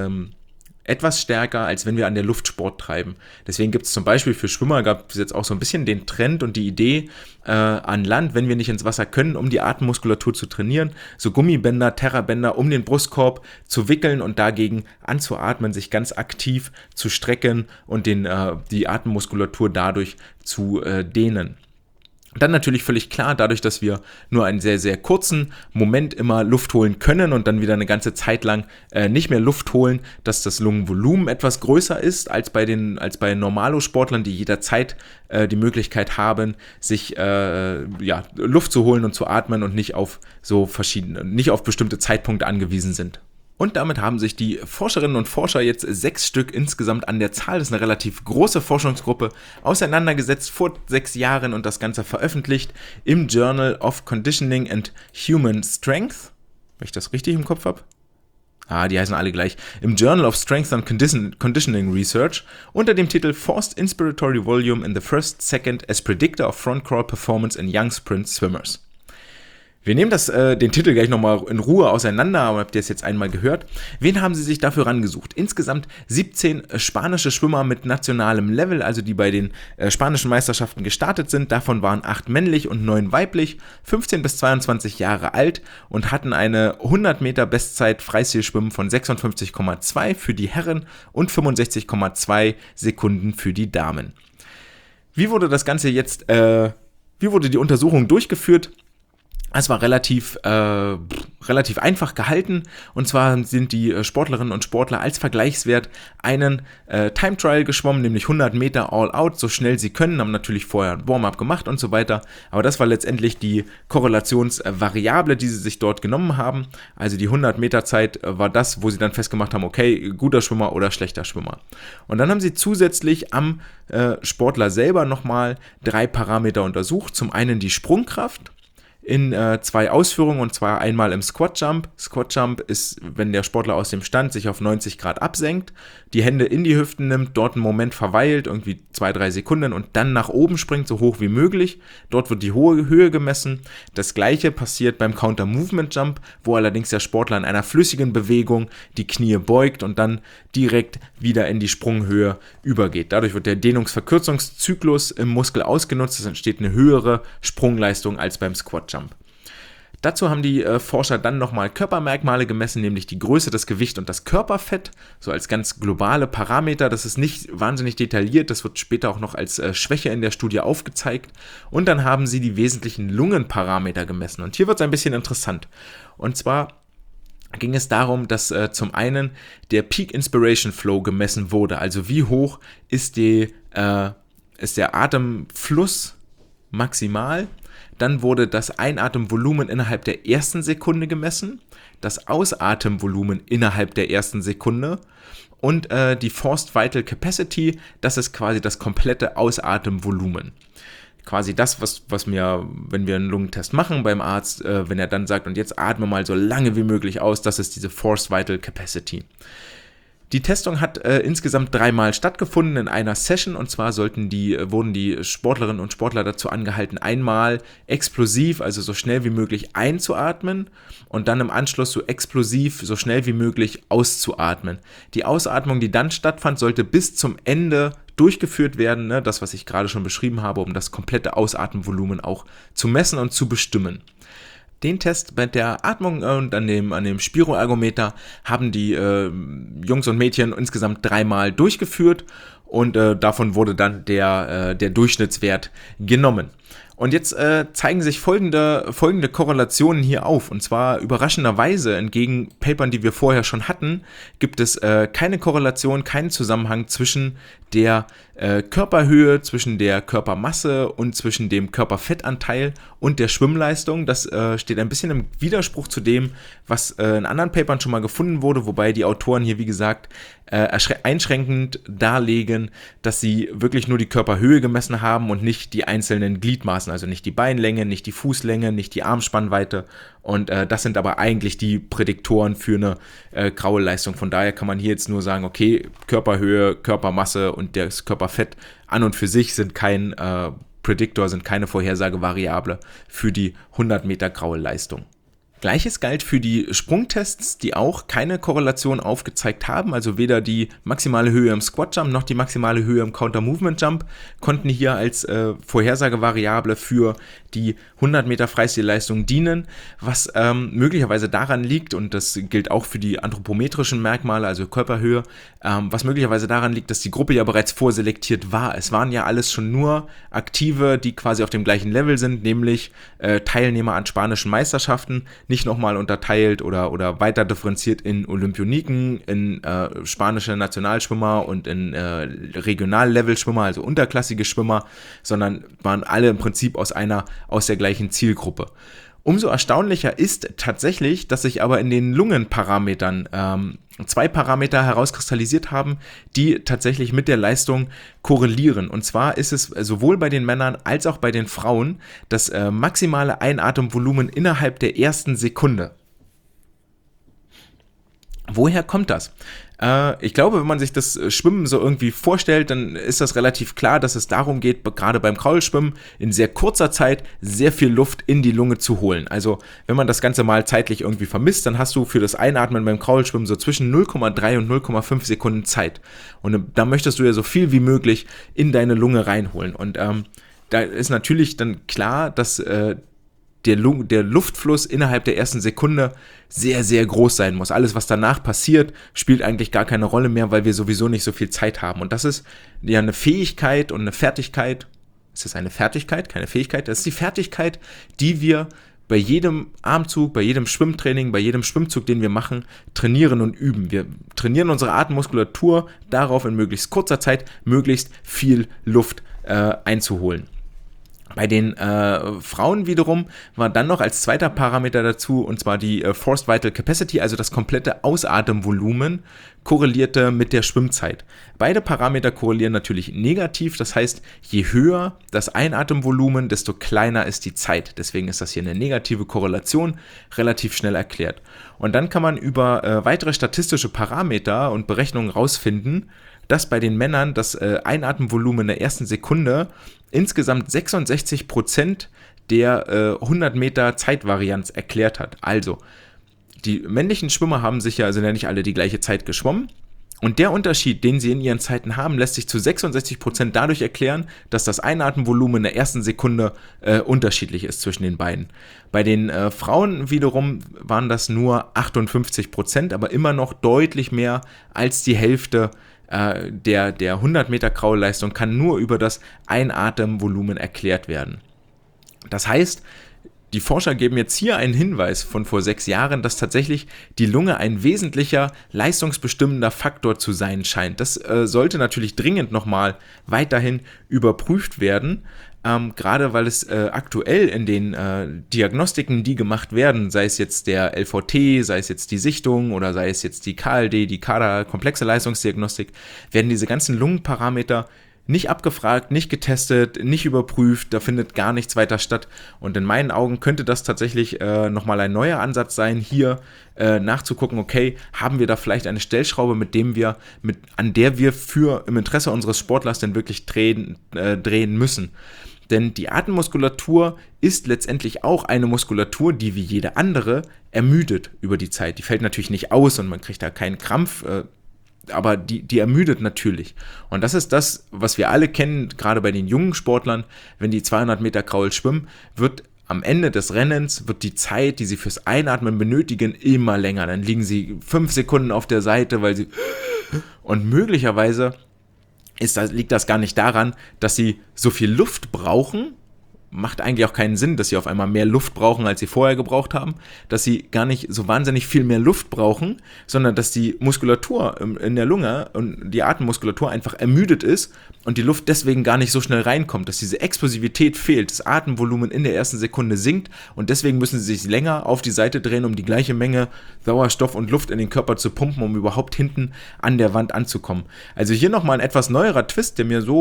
stärker, als wenn wir an der Luft Sport treiben. Deswegen gibt es zum Beispiel für Schwimmer, gab es jetzt auch so ein bisschen den Trend und die Idee an Land, wenn wir nicht ins Wasser können, um die Atemmuskulatur zu trainieren, so Gummibänder, Terrabänder um den Brustkorb zu wickeln und dagegen anzuatmen, sich ganz aktiv zu strecken und die Atemmuskulatur dadurch zu dehnen. Dann natürlich völlig klar, dadurch, dass wir nur einen sehr, sehr kurzen Moment immer Luft holen können und dann wieder eine ganze Zeit lang nicht mehr Luft holen, dass das Lungenvolumen etwas größer ist als bei Normalo-Sportlern, die jederzeit die Möglichkeit haben, sich Luft zu holen und zu atmen und nicht auf bestimmte Zeitpunkte angewiesen sind. Und damit haben sich die Forscherinnen und Forscher jetzt 6 Stück insgesamt an der Zahl, das ist eine relativ große Forschungsgruppe, auseinandergesetzt vor 6 Jahren und das Ganze veröffentlicht im Journal of Conditioning and Human Strength, wenn ich das richtig im Kopf habe. Die heißen alle gleich. Im Journal of Strength and Conditioning Research unter dem Titel Forced Inspiratory Volume in the First Second as Predictor of Front Crawl Performance in Young Sprint Swimmers. Wir nehmen den Titel gleich nochmal in Ruhe auseinander, aber habt ihr es jetzt einmal gehört. Wen haben sie sich dafür rangesucht? Insgesamt 17 spanische Schwimmer mit nationalem Level, also die bei den spanischen Meisterschaften gestartet sind. Davon waren 8 männlich und 9 weiblich, 15 bis 22 Jahre alt und hatten eine 100 Meter Bestzeit Freistilschwimmen von 56,2 für die Herren und 65,2 Sekunden für die Damen. Wie wurde die Untersuchung durchgeführt? Es war relativ einfach gehalten, und zwar sind die Sportlerinnen und Sportler als Vergleichswert einen Time Trial geschwommen, nämlich 100 Meter all out, so schnell sie können, haben natürlich vorher ein Warm-up gemacht und so weiter, aber das war letztendlich die Korrelationsvariable, die sie sich dort genommen haben, also die 100 Meter Zeit war das, wo sie dann festgemacht haben, okay, guter Schwimmer oder schlechter Schwimmer. Und dann haben sie zusätzlich am Sportler selber nochmal 3 Parameter untersucht, zum einen die Sprungkraft, in 2 Ausführungen, und zwar einmal im Squat Jump. Squat Jump ist, wenn der Sportler aus dem Stand sich auf 90 Grad absenkt, die Hände in die Hüften nimmt, dort einen Moment verweilt, irgendwie 2-3 Sekunden und dann nach oben springt, so hoch wie möglich. Dort wird die hohe Höhe gemessen. Das gleiche passiert beim Counter Movement Jump, wo allerdings der Sportler in einer flüssigen Bewegung die Knie beugt und dann direkt wieder in die Sprunghöhe übergeht. Dadurch wird der Dehnungsverkürzungszyklus im Muskel ausgenutzt. Es entsteht eine höhere Sprungleistung als beim Squat Jump. Dazu haben die Forscher dann nochmal Körpermerkmale gemessen, nämlich die Größe, das Gewicht und das Körperfett, so als ganz globale Parameter. Das ist nicht wahnsinnig detailliert, das wird später auch noch als Schwäche in der Studie aufgezeigt. Und dann haben sie die wesentlichen Lungenparameter gemessen. Und hier wird es ein bisschen interessant. Und zwar ging es darum, dass zum einen der Peak Inspiration Flow gemessen wurde, also wie hoch ist der Atemfluss maximal. Dann wurde das Einatemvolumen innerhalb der ersten Sekunde gemessen, das Ausatemvolumen innerhalb der ersten Sekunde und die Forced Vital Capacity, das ist quasi das komplette Ausatemvolumen. Quasi das, was wir, wenn wir einen Lungentest machen beim Arzt, wenn er dann sagt, und jetzt atme mal so lange wie möglich aus, das ist diese Forced Vital Capacity. Die Testung hat insgesamt 3-mal stattgefunden in einer Session, und zwar wurden die Sportlerinnen und Sportler dazu angehalten, einmal explosiv, also so schnell wie möglich einzuatmen und dann im Anschluss so explosiv, so schnell wie möglich auszuatmen. Die Ausatmung, die dann stattfand, sollte bis zum Ende durchgeführt werden, ne? Das, was ich gerade schon beschrieben habe, um das komplette Ausatemvolumen auch zu messen und zu bestimmen. Den Test mit der Atmung und an dem Spiroergometer haben die Jungs und Mädchen insgesamt 3-mal durchgeführt, und davon wurde dann der Durchschnittswert genommen. Und jetzt zeigen sich folgende Korrelationen hier auf. Und zwar überraschenderweise, entgegen Papern, die wir vorher schon hatten, gibt es keine Korrelation, keinen Zusammenhang zwischen der Körperhöhe, zwischen der Körpermasse und zwischen dem Körperfettanteil und der Schwimmleistung. Das steht ein bisschen im Widerspruch zu dem, was in anderen Papern schon mal gefunden wurde, wobei die Autoren hier, wie gesagt, einschränkend darlegen, dass sie wirklich nur die Körperhöhe gemessen haben und nicht die einzelnen Gliedmaßen, also nicht die Beinlänge, nicht die Fußlänge, nicht die Armspannweite, und das sind aber eigentlich die Prädiktoren für eine Kraulleistung. Von daher kann man hier jetzt nur sagen, okay, Körperhöhe, Körpermasse und das Körperfett an und für sich sind kein Prädiktor, sind keine Vorhersagevariable für die 100 Meter Kraulleistung. Gleiches galt für die Sprungtests, die auch keine Korrelation aufgezeigt haben, also weder die maximale Höhe im Squat Jump noch die maximale Höhe im Counter Movement Jump konnten hier als Vorhersagevariable für die 100 Meter Freistilleistung dienen, was möglicherweise daran liegt, und das gilt auch für die anthropometrischen Merkmale, also Körperhöhe, was möglicherweise daran liegt, dass die Gruppe ja bereits vorselektiert war. Es waren ja alles schon nur Aktive, die quasi auf dem gleichen Level sind, nämlich Teilnehmer an spanischen Meisterschaften, nicht nochmal unterteilt oder weiter differenziert in Olympioniken, in spanische Nationalschwimmer und in Regionallevel-Schwimmer, also unterklassige Schwimmer, sondern waren alle im Prinzip aus der gleichen Zielgruppe. Umso erstaunlicher ist tatsächlich, dass sich aber in den Lungenparametern 2 Parameter herauskristallisiert haben, die tatsächlich mit der Leistung korrelieren. Und zwar ist es sowohl bei den Männern als auch bei den Frauen das maximale Einatemvolumen innerhalb der ersten Sekunde. Woher kommt das? Ich glaube, wenn man sich das Schwimmen so irgendwie vorstellt, dann ist das relativ klar, dass es darum geht, gerade beim Kraulschwimmen in sehr kurzer Zeit sehr viel Luft in die Lunge zu holen. Also wenn man das Ganze mal zeitlich irgendwie vermisst, dann hast du für das Einatmen beim Kraulschwimmen so zwischen 0,3 und 0,5 Sekunden Zeit. Und da möchtest du ja so viel wie möglich in deine Lunge reinholen. Und da ist natürlich dann klar, dass der Luftfluss innerhalb der ersten Sekunde sehr, sehr groß sein muss. Alles, was danach passiert, spielt eigentlich gar keine Rolle mehr, weil wir sowieso nicht so viel Zeit haben. Und das ist ja eine Fähigkeit und eine Fertigkeit. Ist das eine Fertigkeit? Keine Fähigkeit. Das ist die Fertigkeit, die wir bei jedem Armzug, bei jedem Schwimmtraining, bei jedem Schwimmzug, den wir machen, trainieren und üben. Wir trainieren unsere Atemmuskulatur darauf, in möglichst kurzer Zeit möglichst viel Luft einzuholen. Bei den Frauen wiederum war dann noch als zweiter Parameter dazu, und zwar die Forced Vital Capacity, also das komplette Ausatemvolumen, korrelierte mit der Schwimmzeit. Beide Parameter korrelieren natürlich negativ, das heißt, je höher das Einatemvolumen, desto kleiner ist die Zeit. Deswegen ist das hier eine negative Korrelation, relativ schnell erklärt. Und dann kann man über weitere statistische Parameter und Berechnungen rausfinden, dass bei den Männern das Einatemvolumen in der ersten Sekunde insgesamt 66% der 100 Meter Zeitvarianz erklärt hat. Also, die männlichen Schwimmer haben sich ja nicht alle die gleiche Zeit geschwommen. Und der Unterschied, den sie in ihren Zeiten haben, lässt sich zu 66% dadurch erklären, dass das Einatemvolumen in der ersten Sekunde unterschiedlich ist zwischen den beiden. Bei den Frauen wiederum waren das nur 58%, aber immer noch deutlich mehr als die Hälfte der 100 Meter Kraulleistung kann nur über das Einatemvolumen erklärt werden. Das heißt, die Forscher geben jetzt hier einen Hinweis von vor 6 Jahren, dass tatsächlich die Lunge ein wesentlicher leistungsbestimmender Faktor zu sein scheint. Das sollte natürlich dringend nochmal weiterhin überprüft werden, gerade weil es aktuell in den Diagnostiken, die gemacht werden, sei es jetzt der LVT, sei es jetzt die Sichtung oder sei es jetzt die KLD, die komplexe Leistungsdiagnostik, werden diese ganzen Lungenparameter nicht abgefragt, nicht getestet, nicht überprüft, da findet gar nichts weiter statt. Und in meinen Augen könnte das tatsächlich nochmal ein neuer Ansatz sein, hier nachzugucken, okay, haben wir da vielleicht eine Stellschraube, an der wir im Interesse unseres Sportlers denn wirklich drehen müssen. Denn die Atemmuskulatur ist letztendlich auch eine Muskulatur, die wie jede andere ermüdet über die Zeit. Die fällt natürlich nicht aus und man kriegt da keinen Krampf, aber die ermüdet natürlich. Und das ist das, was wir alle kennen, gerade bei den jungen Sportlern. Wenn die 200 Meter Kraul schwimmen, wird am Ende des Rennens die Zeit, die sie fürs Einatmen benötigen, immer länger. Dann liegen sie 5 Sekunden auf der Seite, und möglicherweise liegt das gar nicht daran, dass sie so viel Luft brauchen. Macht eigentlich auch keinen Sinn, dass sie auf einmal mehr Luft brauchen, als sie vorher gebraucht haben, dass sie gar nicht so wahnsinnig viel mehr Luft brauchen, sondern dass die Muskulatur in der Lunge und die Atemmuskulatur einfach ermüdet ist und die Luft deswegen gar nicht so schnell reinkommt, dass diese Explosivität fehlt, das Atemvolumen in der ersten Sekunde sinkt und deswegen müssen sie sich länger auf die Seite drehen, um die gleiche Menge Sauerstoff und Luft in den Körper zu pumpen, um überhaupt hinten an der Wand anzukommen. Also hier nochmal ein etwas neuerer Twist, der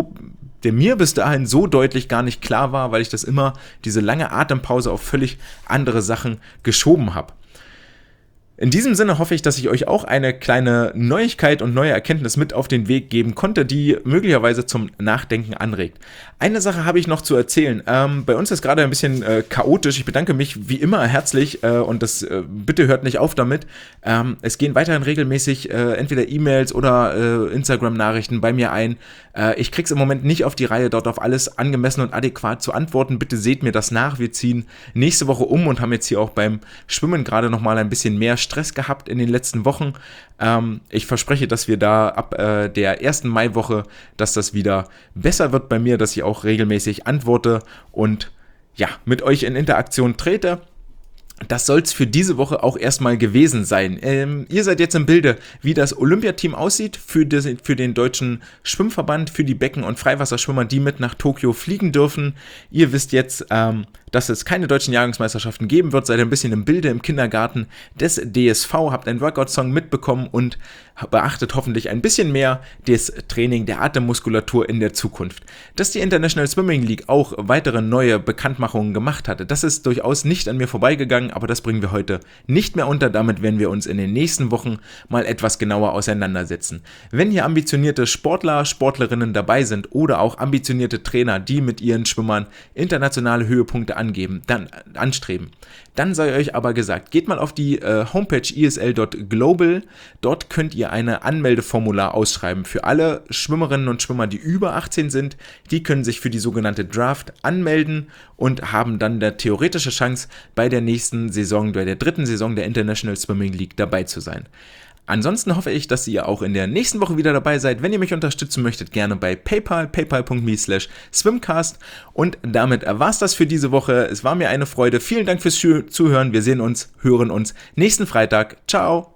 mir bis dahin so deutlich gar nicht klar war, weil ich das immer, diese lange Atempause auf völlig andere Sachen geschoben habe. In diesem Sinne hoffe ich, dass ich euch auch eine kleine Neuigkeit und neue Erkenntnis mit auf den Weg geben konnte, die möglicherweise zum Nachdenken anregt. Eine Sache habe ich noch zu erzählen. Bei uns ist gerade ein bisschen chaotisch. Ich bedanke mich wie immer herzlich und das bitte hört nicht auf damit. Es gehen weiterhin regelmäßig entweder E-Mails oder Instagram-Nachrichten bei mir ein. Ich krieg's im Moment nicht auf die Reihe, dort auf alles angemessen und adäquat zu antworten. Bitte seht mir das nach. Wir ziehen nächste Woche um und haben jetzt hier auch beim Schwimmen gerade nochmal ein bisschen mehr Stress gehabt in den letzten Wochen. Ich verspreche, dass wir da ab der ersten Maiwoche, dass das wieder besser wird bei mir, dass ich auch regelmäßig antworte und ja, mit euch in Interaktion trete. Das soll es für diese Woche auch erstmal gewesen sein. Ihr seid jetzt im Bilde, wie das Olympiateam aussieht für den deutschen Schwimmverband, für die Becken- und Freiwasserschwimmer, die mit nach Tokio fliegen dürfen. Ihr wisst jetzt, dass es keine deutschen Jahrgangsmeisterschaften geben wird. Seid ein bisschen im Bilde im Kindergarten des DSV, habt einen Workout-Song mitbekommen und beachtet hoffentlich ein bisschen mehr das Training der Atemmuskulatur in der Zukunft. Dass die International Swimming League auch weitere neue Bekanntmachungen gemacht hatte, das ist durchaus nicht an mir vorbeigegangen, aber das bringen wir heute nicht mehr unter. Damit werden wir uns in den nächsten Wochen mal etwas genauer auseinandersetzen. Wenn hier ambitionierte Sportler, Sportlerinnen dabei sind oder auch ambitionierte Trainer, die mit ihren Schwimmern internationale Höhepunkte anstreben, dann sei euch aber gesagt, geht mal auf die Homepage esl.global, dort könnt ihr eine Anmeldeformular ausschreiben für alle Schwimmerinnen und Schwimmer, die über 18 sind. Die können sich für die sogenannte Draft anmelden und haben dann eine theoretische Chance, bei der nächsten Saison, bei der dritten Saison der International Swimming League dabei zu sein. Ansonsten hoffe ich, dass ihr auch in der nächsten Woche wieder dabei seid. Wenn ihr mich unterstützen möchtet, gerne bei PayPal, paypal.me/swimcast. Und damit war's das für diese Woche. Es war mir eine Freude. Vielen Dank fürs Zuhören. Wir sehen uns, hören uns nächsten Freitag. Ciao!